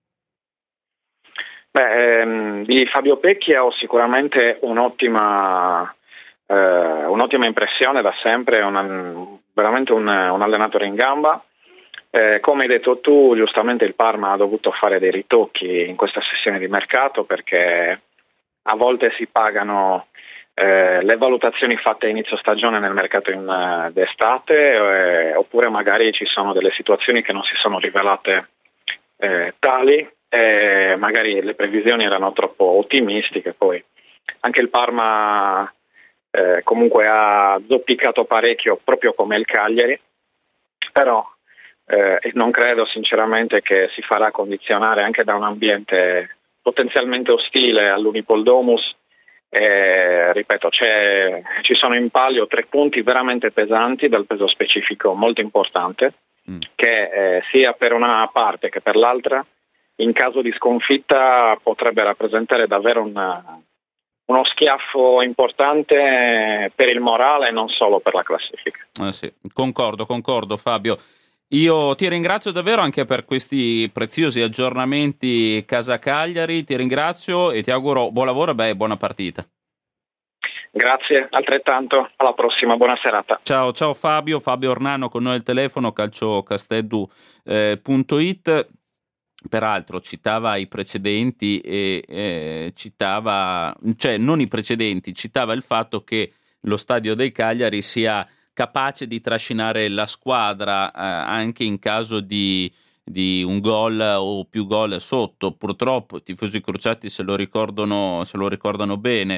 Beh, ehm, di Fabio Pecchia ho sicuramente un'ottima eh, un'ottima impressione da sempre, una, veramente un, un allenatore in gamba. Eh, come hai detto tu, giustamente il Parma ha dovuto fare dei ritocchi in questa sessione di mercato, perché a volte si pagano Eh, le valutazioni fatte a inizio stagione nel mercato in, uh, d'estate, eh, oppure magari ci sono delle situazioni che non si sono rivelate eh, tali, e magari le previsioni erano troppo ottimistiche. Poi anche il Parma eh, comunque ha zoppicato parecchio, proprio come il Cagliari, però eh, non credo sinceramente che si farà condizionare anche da un ambiente potenzialmente ostile all'Unipol Domus. Eh, ripeto, c'è, ci sono in palio tre punti veramente pesanti, dal peso specifico molto importante, mm. che eh, sia per una parte che per l'altra, in caso di sconfitta potrebbe rappresentare davvero una, uno schiaffo importante per il morale e non solo per la classifica. Eh sì, concordo, concordo Fabio. Io ti ringrazio davvero anche per questi preziosi aggiornamenti Casa Cagliari, ti ringrazio e ti auguro buon lavoro e beh, buona partita. Grazie, altrettanto, alla prossima, buona serata. Ciao, ciao Fabio, Fabio Ornano con noi al telefono, calciocasteddu punto it. Peraltro citava i precedenti e eh, citava, cioè non i precedenti, citava il fatto che lo stadio del Cagliari sia capace di trascinare la squadra eh, anche in caso di, di un gol o più gol sotto. Purtroppo i tifosi crociati se lo ricordano, se lo ricordano bene,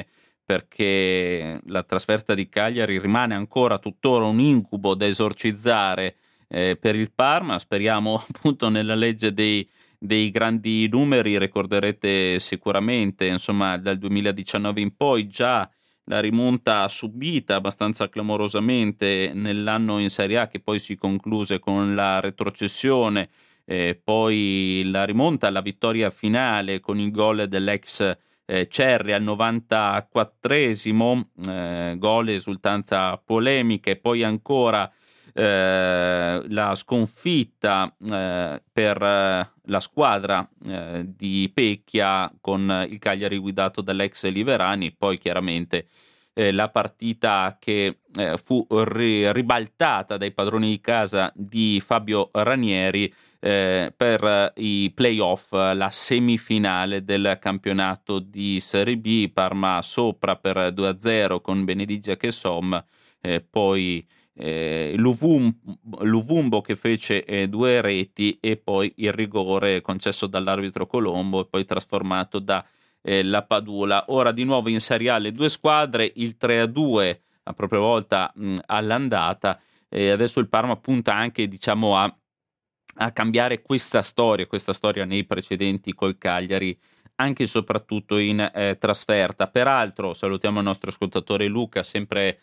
perché la trasferta di Cagliari rimane ancora tuttora un incubo da esorcizzare eh, per il Parma. Speriamo appunto nella legge dei dei grandi numeri. Ricorderete sicuramente, insomma, dal duemiladiciannove in poi già la rimonta subita abbastanza clamorosamente nell'anno in Serie A, che poi si concluse con la retrocessione, eh, poi la rimonta alla vittoria finale con il gol dell'ex eh, Cerri al novantaquattresimo, eh, gol esultanza polemica, e poi ancora Eh, la sconfitta eh, per eh, la squadra eh, di Pecchia con il Cagliari guidato dall'ex Liverani, poi chiaramente eh, la partita che eh, fu ri- ribaltata dai padroni di casa di Fabio Ranieri eh, per i playoff, la semifinale del campionato di Serie B. Parma sopra per due a zero con Benedigia che Som, eh, poi Eh, Luvumbo, Luvumbo che fece eh, due reti e poi il rigore concesso dall'arbitro Colombo e poi trasformato da eh, la Padula. Ora di nuovo in Serie A le due squadre, il tre a due a propria volta mh, all'andata, e adesso il Parma punta anche, diciamo, a, a cambiare questa storia, questa storia nei precedenti col Cagliari, anche e soprattutto in eh, trasferta. Peraltro salutiamo il nostro ascoltatore Luca, sempre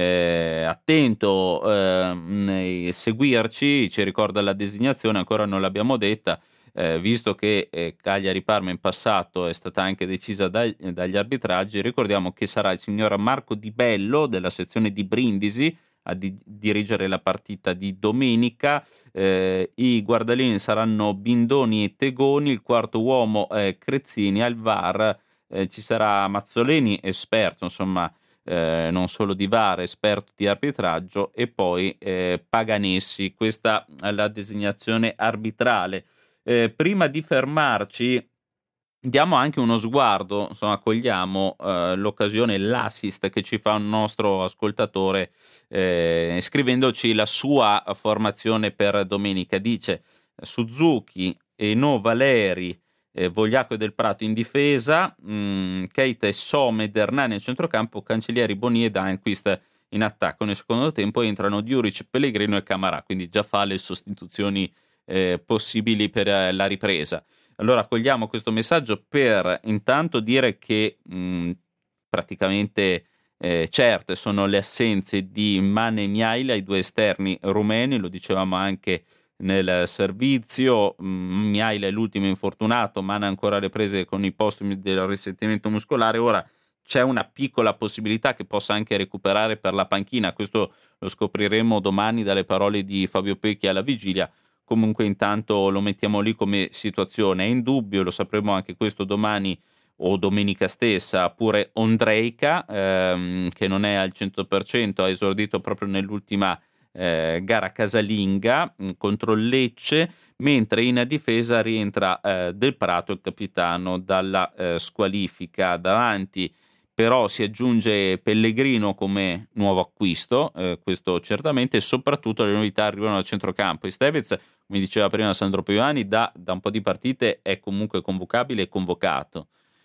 Eh, attento eh, nei seguirci, ci ricorda la designazione, ancora non l'abbiamo detta, eh, visto che eh, Cagliari-Parma in passato è stata anche decisa dai, dagli arbitraggi. Ricordiamo che sarà il signor Marco Di Bello della sezione di Brindisi a di- dirigere la partita di domenica. Eh, i guardalini saranno Bindoni e Tegoni, il quarto uomo è Crezzini, al V A R eh, ci sarà Mazzoleni, esperto insomma Eh, non solo di V A R, esperto di arbitraggio, e poi eh, Paganessi. Questa è la designazione arbitrale. Eh, prima di fermarci diamo anche uno sguardo, insomma cogliamo eh, l'occasione, l'assist che ci fa un nostro ascoltatore eh, scrivendoci la sua formazione per domenica. Dice Suzuki, Eno, Valeri, Eh, Vogliacco e Del Prato in difesa, mh, Keita e Some ed Hernani a centrocampo, Cancellieri, Boni e Danquist in attacco. Nel secondo tempo entrano Diuric, Pellegrino e Camarà, quindi già fa le sostituzioni eh, possibili per eh, la ripresa. Allora cogliamo questo messaggio per intanto dire che mh, praticamente eh, certe sono le assenze di Mane e Miaila, i due esterni rumeni, lo dicevamo anche nel servizio. Miaila è l'ultimo infortunato, Mane ancora le prese con i postumi del risentimento muscolare. Ora c'è una piccola possibilità che possa anche recuperare per la panchina, questo lo scopriremo domani dalle parole di Fabio Pecchi alla vigilia. Comunque intanto lo mettiamo lì come situazione, è in dubbio, lo sapremo anche questo domani o domenica stessa, pure Ondrejka ehm, che non è al cento per cento, ha esordito proprio nell'ultima Eh, gara casalinga mh, contro il Lecce, mentre in difesa rientra eh, Del Prato, il capitano, dalla eh, squalifica. Davanti però si aggiunge Pellegrino come nuovo acquisto, eh, questo certamente, e soprattutto le novità arrivano al centrocampo. Estevez, come diceva prima Sandro Piovani, da, da un po' di partite è comunque convocabile e convocato,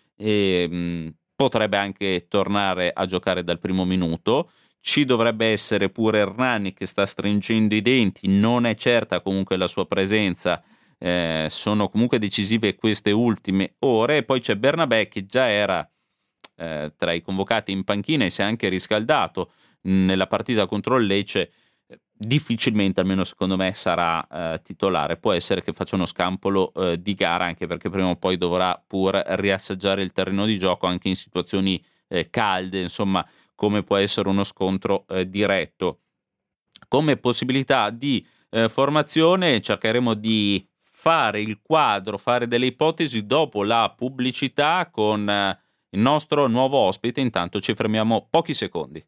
e mh, potrebbe anche tornare a giocare dal primo minuto. Ci dovrebbe essere pure Hernani che sta stringendo i denti, non è certa comunque la sua presenza, eh, sono comunque decisive queste ultime ore. E poi c'è Bernabé che già era eh, tra i convocati in panchina e si è anche riscaldato nella partita contro il Lecce. difficilmente, almeno secondo me, sarà eh, titolare. Può essere che faccia uno scampolo eh, di gara, anche perché prima o poi dovrà pur riassaggiare il terreno di gioco anche in situazioni eh, calde, insomma, come può essere uno scontro eh, diretto. Come possibilità di eh, formazione cercheremo di fare il quadro, fare delle ipotesi dopo la pubblicità con eh, il nostro nuovo ospite. Intanto ci fermiamo pochi secondi.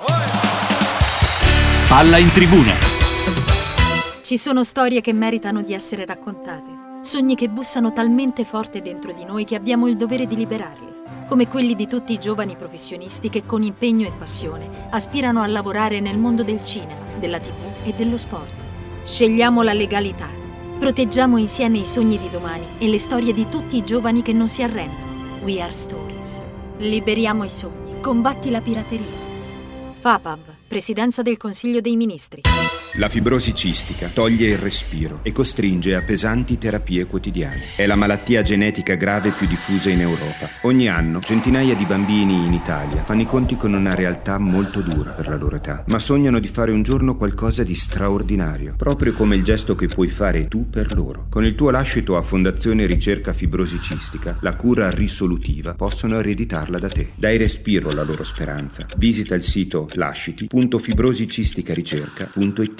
Palla in tribuna. Ci sono storie che meritano di essere raccontate, sogni che bussano talmente forte dentro di noi che abbiamo il dovere di liberarli, come quelli di tutti i giovani professionisti che con impegno e passione aspirano a lavorare nel mondo del cinema, della tivù e dello sport. Scegliamo la legalità, proteggiamo insieme i sogni di domani e le storie di tutti i giovani che non si arrendono. We Are Stories. Liberiamo i sogni, combatti la pirateria. FAPAV, Presidenza del Consiglio dei Ministri. La fibrosi cistica toglie il respiro e costringe a pesanti terapie quotidiane. È la malattia genetica grave più diffusa in Europa. Ogni anno centinaia di bambini in Italia fanno i conti con una realtà molto dura per la loro età, ma sognano di fare un giorno qualcosa di straordinario, proprio come il gesto che puoi fare tu per loro. Con il tuo lascito a Fondazione Ricerca Fibrosi Cistica, la cura risolutiva possono ereditarla da te. Dai respiro alla loro speranza. Visita il sito lasciti punto fibrosicisticaricerca punto it.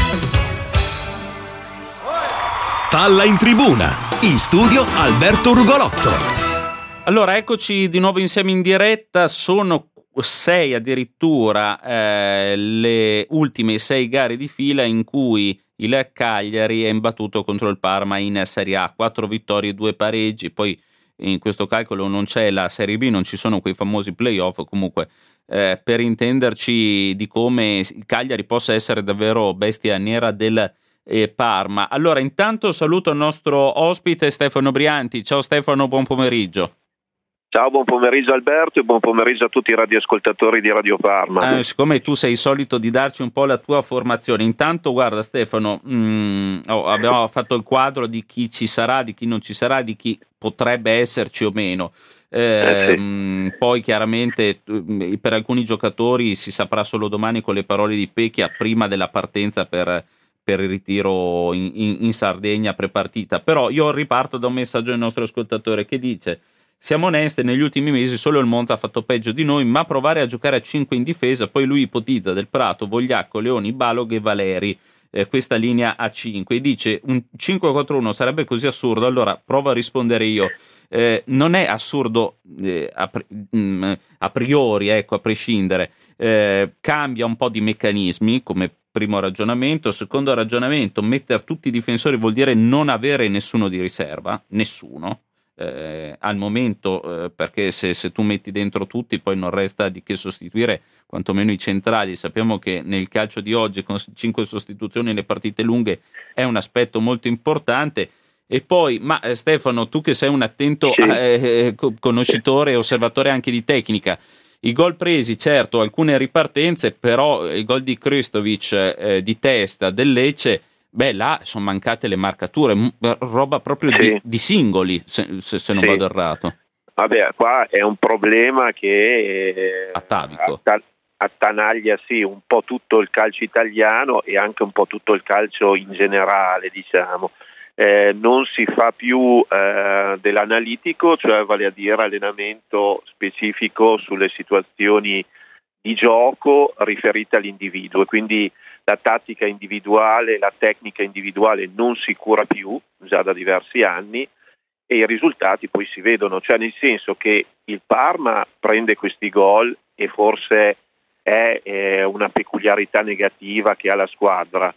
Palla in tribuna, in studio Alberto Rugolotto. Allora, eccoci di nuovo insieme in diretta. Sono sei addirittura eh, le ultime sei gare di fila in cui il Cagliari è imbattuto contro il Parma in Serie A. Quattro vittorie e due pareggi. Poi in questo calcolo non c'è la Serie B, non ci sono quei famosi playoff. Comunque, eh, per intenderci di come il Cagliari possa essere davvero bestia nera del e Parma. Allora, intanto saluto il nostro ospite Stefano Brianti. Ciao Stefano, buon pomeriggio. Ciao, buon pomeriggio Alberto e buon pomeriggio a tutti i radioascoltatori di Radio Parma. Eh, siccome tu sei solito di darci un po' la tua formazione, intanto guarda Stefano, mh, oh, abbiamo fatto il quadro di chi ci sarà, di chi non ci sarà, di chi potrebbe esserci o meno. Eh, eh sì. mh, poi chiaramente mh, per alcuni giocatori si saprà solo domani con le parole di Pecchia prima della partenza per per il ritiro in, in, in Sardegna prepartita. Però io riparto da un messaggio del nostro ascoltatore che dice: siamo onesti, negli ultimi mesi solo il Monza ha fatto peggio di noi, ma provare a giocare a cinque in difesa, poi lui ipotizza Del Prato, Vogliacco, Leoni, Balog e Valeri, eh, questa linea a cinque, e dice un cinque quattro uno sarebbe così assurdo. Allora provo a rispondere io. Eh, non è assurdo eh, a, mh, a priori, ecco, a prescindere. Eh, cambia un po' di meccanismi come primo ragionamento. Secondo ragionamento, mettere tutti i difensori vuol dire non avere nessuno di riserva, nessuno eh, al momento, eh, perché se, se tu metti dentro tutti poi non resta di che sostituire quantomeno i centrali. Sappiamo che nel calcio di oggi con cinque sostituzioni nelle partite lunghe è un aspetto molto importante. E poi, ma eh, Stefano, tu che sei un attento sì. eh, conoscitore e osservatore anche di tecnica, i gol presi, certo, alcune ripartenze, però il gol di Krstovic eh, di testa del Lecce, beh, là sono mancate le marcature, m- roba proprio sì. di, di singoli, se, se, se non sì. vado errato. Vabbè, qua è un problema che eh, atavico. Att- attanaglia sì un po' tutto il calcio italiano e anche un po' tutto il calcio in generale, diciamo. Eh, non si fa più eh, dell'analitico, cioè vale a dire allenamento specifico sulle situazioni di gioco riferite all'individuo, e quindi la tattica individuale, la tecnica individuale non si cura più già da diversi anni, e i risultati poi si vedono, cioè nel senso che il Parma prende questi gol e forse è, è una peculiarità negativa che ha la squadra,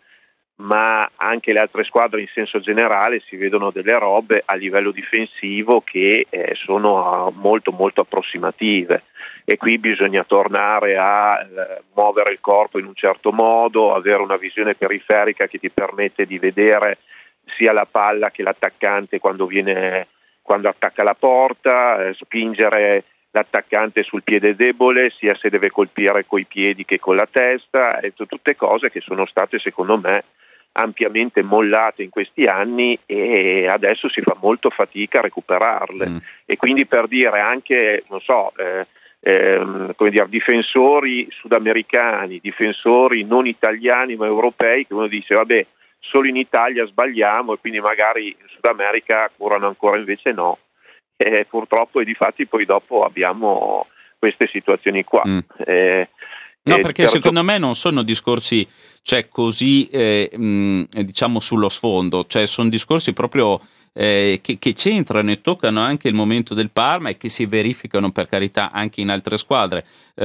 ma anche le altre squadre in senso generale si vedono delle robe a livello difensivo che eh, sono molto molto approssimative, e qui bisogna tornare a eh, muovere il corpo in un certo modo, avere una visione periferica che ti permette di vedere sia la palla che l'attaccante quando viene quando attacca la porta, eh, spingere l'attaccante sul piede debole sia se deve colpire coi piedi che con la testa, e tutte cose che sono state secondo me ampiamente mollate in questi anni, e adesso si fa molto fatica a recuperarle. Mm. E quindi, per dire, anche non so eh, ehm, come dire, difensori sudamericani, difensori non italiani ma europei, che uno dice vabbè, solo in Italia sbagliamo e quindi magari in Sud America curano ancora, invece no, e purtroppo e difatti poi dopo abbiamo queste situazioni qua. Mm. Eh, No, eh, perché per- secondo me non sono discorsi, cioè, così eh, mh, diciamo sullo sfondo, cioè sono discorsi proprio eh, che, che c'entrano e toccano anche il momento del Parma e che si verificano, per carità, anche in altre squadre.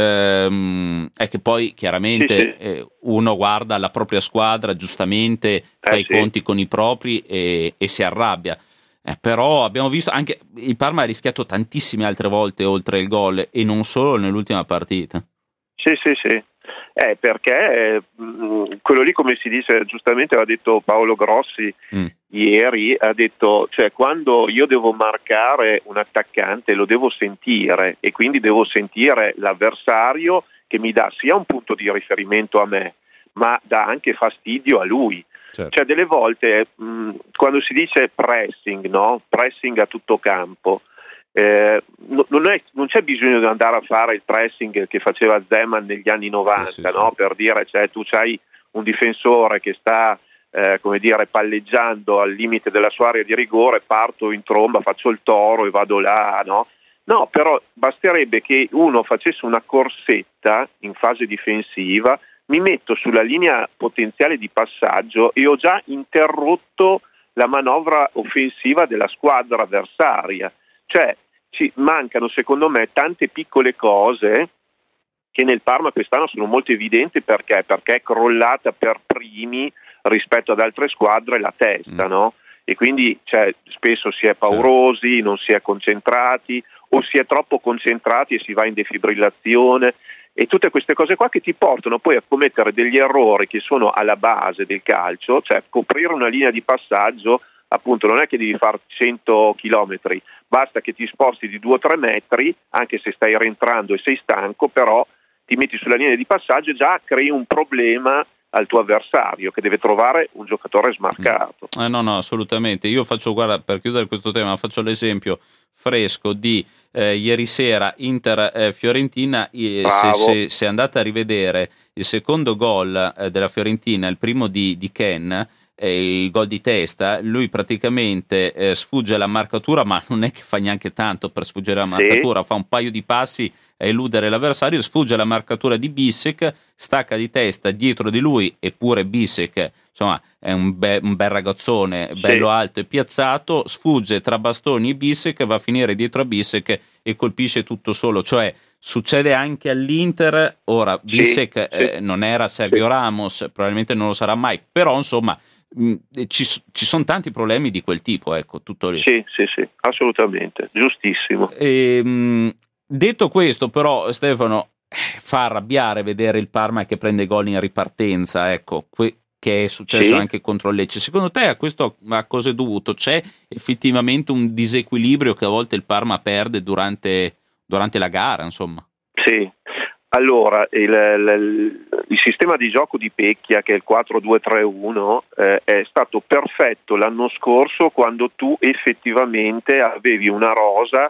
Ehm, è che poi chiaramente Sì, sì. eh, uno guarda la propria squadra, giustamente fa Eh, i sì. conti con i propri e, e si arrabbia. Eh, però abbiamo visto anche il Parma ha rischiato tantissime altre volte oltre il gol e non solo nell'ultima partita. Sì, sì, sì. Eh, perché mh, quello lì, come si dice, giustamente aveva detto Paolo Grossi Mm. ieri, ha detto, cioè quando io devo marcare un attaccante lo devo sentire e quindi devo sentire l'avversario che mi dà sia un punto di riferimento a me, ma dà anche fastidio a lui. Certo. Cioè delle volte mh, quando si dice pressing, no? Pressing a tutto campo, Eh, no, non, è, non c'è bisogno di andare a fare il pressing che faceva Zeman negli anni novanta, Sì, sì, sì. no? Per dire, cioè, tu c'hai un difensore che sta eh, come dire, palleggiando al limite della sua area di rigore, parto in tromba, faccio il toro e vado là, no? No, però basterebbe che uno facesse una corsetta in fase difensiva, mi metto sulla linea potenziale di passaggio e ho già interrotto la manovra offensiva della squadra avversaria. Cioè ci mancano secondo me tante piccole cose che nel Parma quest'anno sono molto evidenti, perché perché è crollata per primi rispetto ad altre squadre la testa, Mm. no? E quindi cioè, spesso si è paurosi, non si è concentrati o si è troppo concentrati e si va in defibrillazione, e tutte queste cose qua che ti portano poi a commettere degli errori che sono alla base del calcio, cioè coprire una linea di passaggio. Appunto non è che devi fare cento chilometri, basta che ti sposti di due o tre metri, anche se stai rientrando e sei stanco, però ti metti sulla linea di passaggio e già crei un problema al tuo avversario che deve trovare un giocatore smarcato. Eh, no, no, assolutamente. Io faccio, guarda, per chiudere questo tema, faccio l'esempio fresco di eh, ieri sera Inter-Fiorentina. Eh, se, Bravo. se, se andate a rivedere il secondo gol eh, della Fiorentina, il primo di, di Ken, eh, il gol di testa, lui praticamente eh, sfugge la marcatura, ma non è che fa neanche tanto per sfuggire la marcatura, Sì. fa un paio di passi a eludere l'avversario, sfugge la marcatura di Bissek, stacca di testa dietro di lui, eppure Bissek insomma è un, be- un bel ragazzone, bello Sì. alto e piazzato, sfugge tra bastoni e Bissek, va a finire dietro a Bissek e colpisce tutto solo. Cioè succede anche all'Inter. Ora Bissek sì. eh, non era Sergio Sì. Ramos, probabilmente non lo sarà mai, però insomma mh, ci, ci sono tanti problemi di quel tipo, ecco, tutto lì. Sì, sì, sì, assolutamente, giustissimo. E, mh, detto questo, però, Stefano, eh, fa arrabbiare vedere il Parma che prende gol in ripartenza, ecco, que- che è successo Sì. anche contro il Lecce. Secondo te a questo a cosa è dovuto? C'è effettivamente un disequilibrio che a volte il Parma perde durante, durante la gara, insomma? Sì. Allora, il, il, il sistema di gioco di Pecchia, che è il quattro due tre uno, eh, è stato perfetto l'anno scorso, quando tu effettivamente avevi una rosa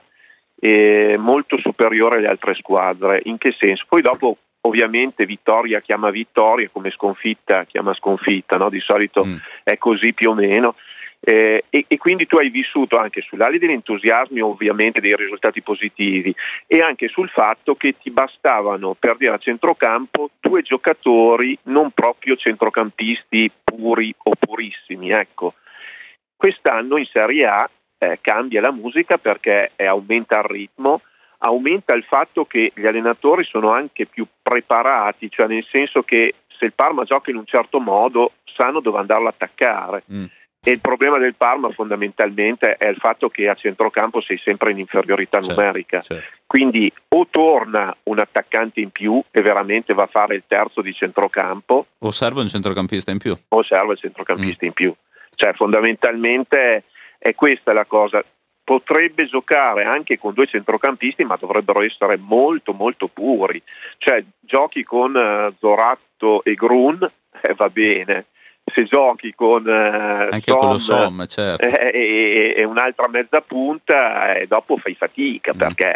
eh, molto superiore alle altre squadre. In che senso? Poi dopo ovviamente vittoria chiama vittoria, come sconfitta chiama sconfitta, no? Di solito Mm. è così più o meno. Eh, e, e quindi tu hai vissuto anche sull'ali degli entusiasmi, ovviamente dei risultati positivi, e anche sul fatto che ti bastavano, per dire, a centrocampo due giocatori non proprio centrocampisti puri o purissimi, ecco. Quest'anno in Serie A eh, cambia la musica, perché eh, aumenta il ritmo, aumenta il fatto che gli allenatori sono anche più preparati, cioè nel senso che se il Parma gioca in un certo modo sanno dove andarlo a attaccare. Mm. E il problema del Parma fondamentalmente è il fatto che a centrocampo sei sempre in inferiorità Certo, numerica, certo. quindi o torna un attaccante in più e veramente va a fare il terzo di centrocampo, O serve un centrocampista in più? o serve il centrocampista Mm. in più. Cioè fondamentalmente è questa la cosa. Potrebbe giocare anche con due centrocampisti, ma dovrebbero essere molto molto puri. Cioè giochi con uh, Zoratto e Grun, eh, va bene. Se giochi con eh, Anche Som, con lo Som, certo. eh, e, e un'altra mezza punta, e dopo fai fatica, Mm. perché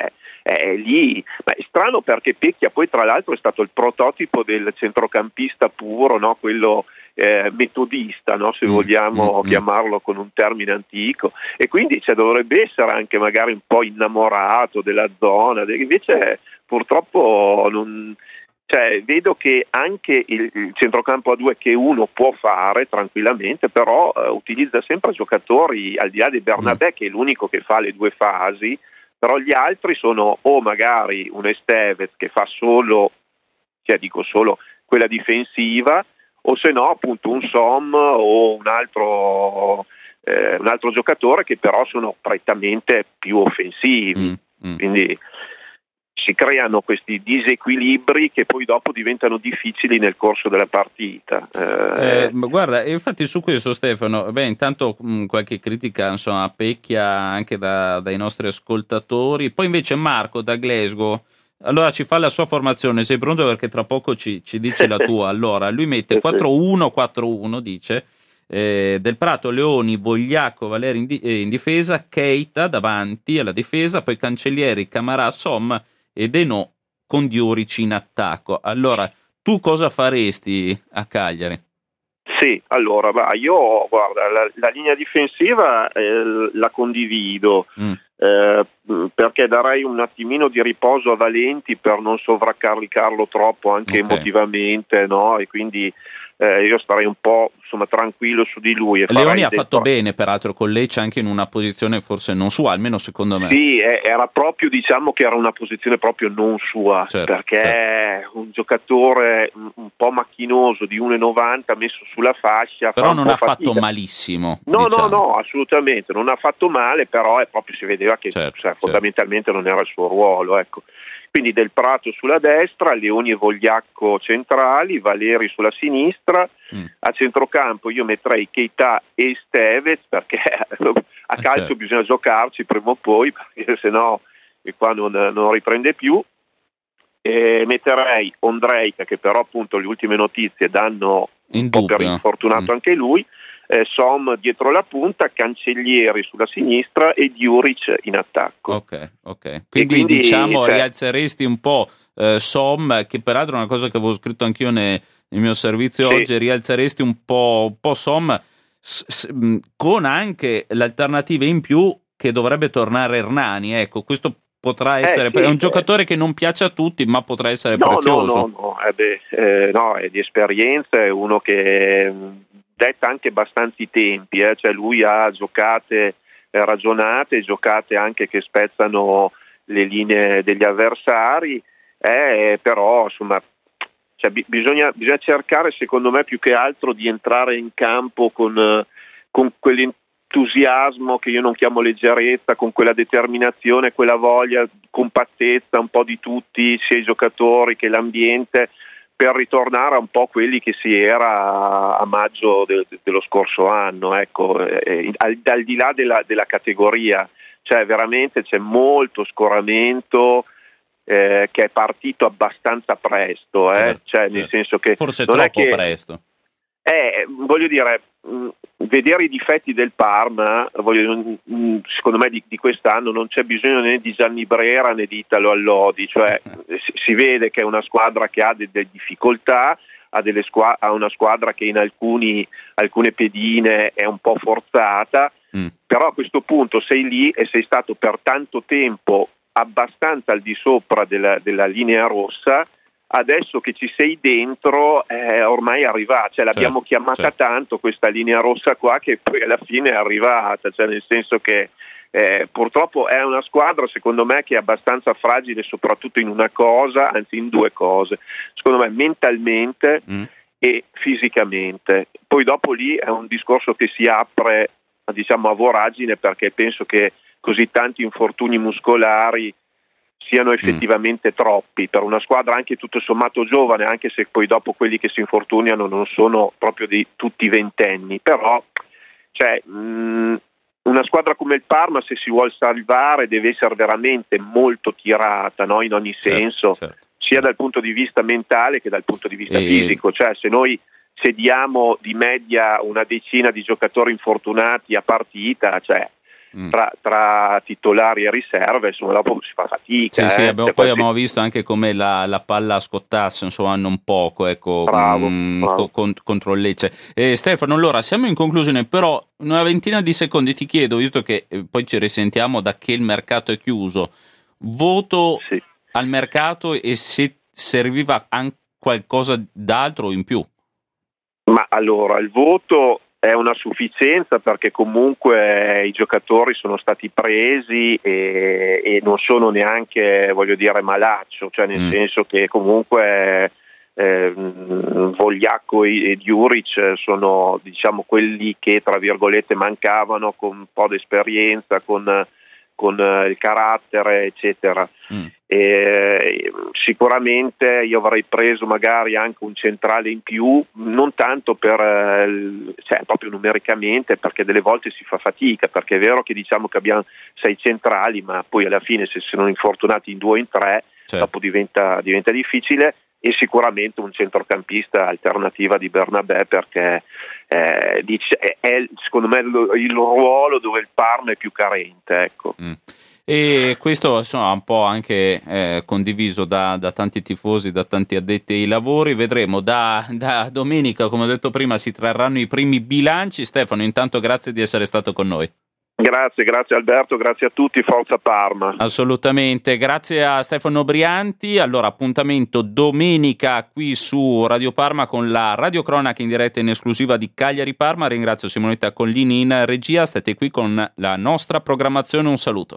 è lì, ma è strano perché Pecchia poi tra l'altro è stato il prototipo del centrocampista puro, no? Quello eh, metodista, no? Se vogliamo mm, chiamarlo con un termine antico, e quindi cioè, dovrebbe essere anche magari un po' innamorato della zona, invece purtroppo non... Cioè, vedo che anche il, il centrocampo a due che uno può fare tranquillamente, però uh, utilizza sempre giocatori al di là di Bernabé, mm. che è l'unico che fa le due fasi, però gli altri sono o magari un Estevez che fa solo, cioè dico solo quella difensiva, o se no appunto un Som o un altro, eh, un altro giocatore che però sono prettamente più offensivi, mm. Mm. quindi si creano questi disequilibri che poi dopo diventano difficili nel corso della partita. Eh, eh, guarda, infatti su questo Stefano, beh, intanto mh, qualche critica insomma a Pecchia anche da, dai nostri ascoltatori, poi invece Marco da Glasgow, allora ci fa la sua formazione, sei pronto perché tra poco ci, ci dici la tua. Allora lui mette quattro uno quattro uno, dice eh, Del Prato, Leoni, Vogliacco, Valeri in, di- in difesa, Keita davanti alla difesa, poi Cancellieri, Camarà, Som e Denò con Diurici in attacco. Allora, tu cosa faresti a Cagliari? Sì, allora, va, io guarda, la, la linea difensiva eh, la condivido, mm. eh, perché darei un attimino di riposo a Valenti per non sovraccaricarlo troppo anche okay. emotivamente, no? E quindi eh, io starei un po' insomma tranquillo su di lui. E Leoni ha dentro... fatto bene peraltro con Lecce, anche in una posizione forse non sua, almeno secondo me. Sì, era proprio, diciamo che era una posizione proprio non sua, certo, perché certo. un giocatore un po' macchinoso di uno e novanta messo sulla fascia, però non ha fatica. fatto malissimo, no diciamo. no no assolutamente non ha fatto male, però è proprio, si vedeva che certo, cioè, certo. fondamentalmente non era il suo ruolo, ecco. Quindi Del Prato sulla destra, Leoni e Vogliacco centrali, Valeri sulla sinistra, mm. a centrocampo io metterei Keita e Estevez, perché a calcio certo. bisogna giocarci prima o poi, perché sennò e qua non, non riprende più. E metterei Ondrejka, che però appunto le ultime notizie danno in un po' dubbio. per infortunato mm. anche lui, eh, Som dietro la punta, Cancellieri sulla sinistra e Diuric in attacco. Ok, ok. Quindi, quindi diciamo cioè, rialzeresti un po' eh, Som, che peraltro è una cosa che avevo scritto anch'io ne, nel mio servizio sì. oggi, rialzeresti un po', un po' Som s- s- con anche l'alternativa in più che dovrebbe tornare Hernani, ecco, questo potrà essere, eh, sì, è un eh. giocatore che non piace a tutti, ma potrà essere no, prezioso. No, no, no, eh beh, eh, no, è di esperienza, è uno che detta anche abbastanza i tempi, eh, cioè lui ha giocate eh, ragionate, giocate anche che spezzano le linee degli avversari, eh, però insomma cioè, bi- bisogna, bisogna cercare secondo me più che altro di entrare in campo con, con quell'entusiasmo che io non chiamo leggerezza, con quella determinazione, quella voglia, compattezza un po' di tutti, sia i giocatori che l'ambiente, per ritornare a un po' quelli che si era a maggio de- de- dello scorso anno, ecco, eh, al, al di là della, della categoria, cioè veramente c'è molto scoramento eh, che è partito abbastanza presto, eh? certo, cioè certo. nel senso che forse non troppo è che, presto. Eh, voglio dire, mh, vedere i difetti del Parma, voglio, mh, secondo me di, di quest'anno non c'è bisogno né di Gianni Brera né di Italo Allodi, cioè si, si vede che è una squadra che ha de- delle difficoltà, ha, delle squa- ha una squadra che in alcuni, alcune pedine è un po' forzata, mm. però a questo punto sei lì e sei stato per tanto tempo abbastanza al di sopra della, della linea rossa. Adesso che ci sei dentro eh, ormai è arrivata, cioè l'abbiamo certo, chiamata certo. tanto questa linea rossa qua, che poi alla fine è arrivata, cioè nel senso che eh, purtroppo è una squadra secondo me che è abbastanza fragile soprattutto in una cosa, anzi in due cose, secondo me mentalmente mm. e fisicamente. Poi dopo lì è un discorso che si apre diciamo a voragine, perché penso che così tanti infortuni muscolari siano effettivamente mm. troppi per una squadra anche tutto sommato giovane, anche se poi dopo quelli che si infortuniano non sono proprio di tutti ventenni, però cioè, mh, una squadra come il Parma, se si vuol salvare, deve essere veramente molto tirata, no? In ogni senso, certo, certo. sia dal punto di vista mentale che dal punto di vista e... fisico, cioè se noi sediamo di media una decina di giocatori infortunati a partita, cioè mm. tra, tra titolari e riserve, insomma dopo si fa fatica. Sì, eh. sì, abbiamo, poi abbiamo visto anche come la, la palla scottasse, insomma, non poco, ecco, bravo, mh, bravo. Co- contro il Lecce. Eh, Stefano, allora siamo in conclusione, però una ventina di secondi ti chiedo, visto che eh, poi ci risentiamo da che il mercato è chiuso, voto sì. al mercato e se serviva anche qualcosa d'altro in più. Ma allora, il voto è una sufficienza perché comunque i giocatori sono stati presi e, e non sono neanche, voglio dire, malaccio, cioè nel mm. senso che comunque eh, Vogliacco e Djuric sono, diciamo, quelli che tra virgolette mancavano, con un po' di esperienza, con, con il carattere, eccetera. Mm. E, sicuramente io avrei preso magari anche un centrale in più, non tanto per cioè proprio numericamente, perché delle volte si fa fatica, perché è vero che diciamo che abbiamo sei centrali, ma poi alla fine se sono infortunati in due o in tre, certo. dopo diventa, diventa difficile. E sicuramente un centrocampista alternativa di Bernabé, perché eh, dice, è, è secondo me il, il ruolo dove il Parma è più carente, ecco. Mm. E questo insomma un po' anche eh, condiviso da, da tanti tifosi, da tanti addetti ai lavori. Vedremo da, da domenica, come ho detto prima, si trarranno i primi bilanci. Stefano, intanto grazie di essere stato con noi. Grazie, grazie Alberto, grazie a tutti, forza Parma. Assolutamente, grazie a Stefano Brianti. Allora, appuntamento domenica qui su Radio Parma con la radiocronaca in diretta in esclusiva di Cagliari Parma. Ringrazio Simonetta Collini in regia, state qui con la nostra programmazione, un saluto.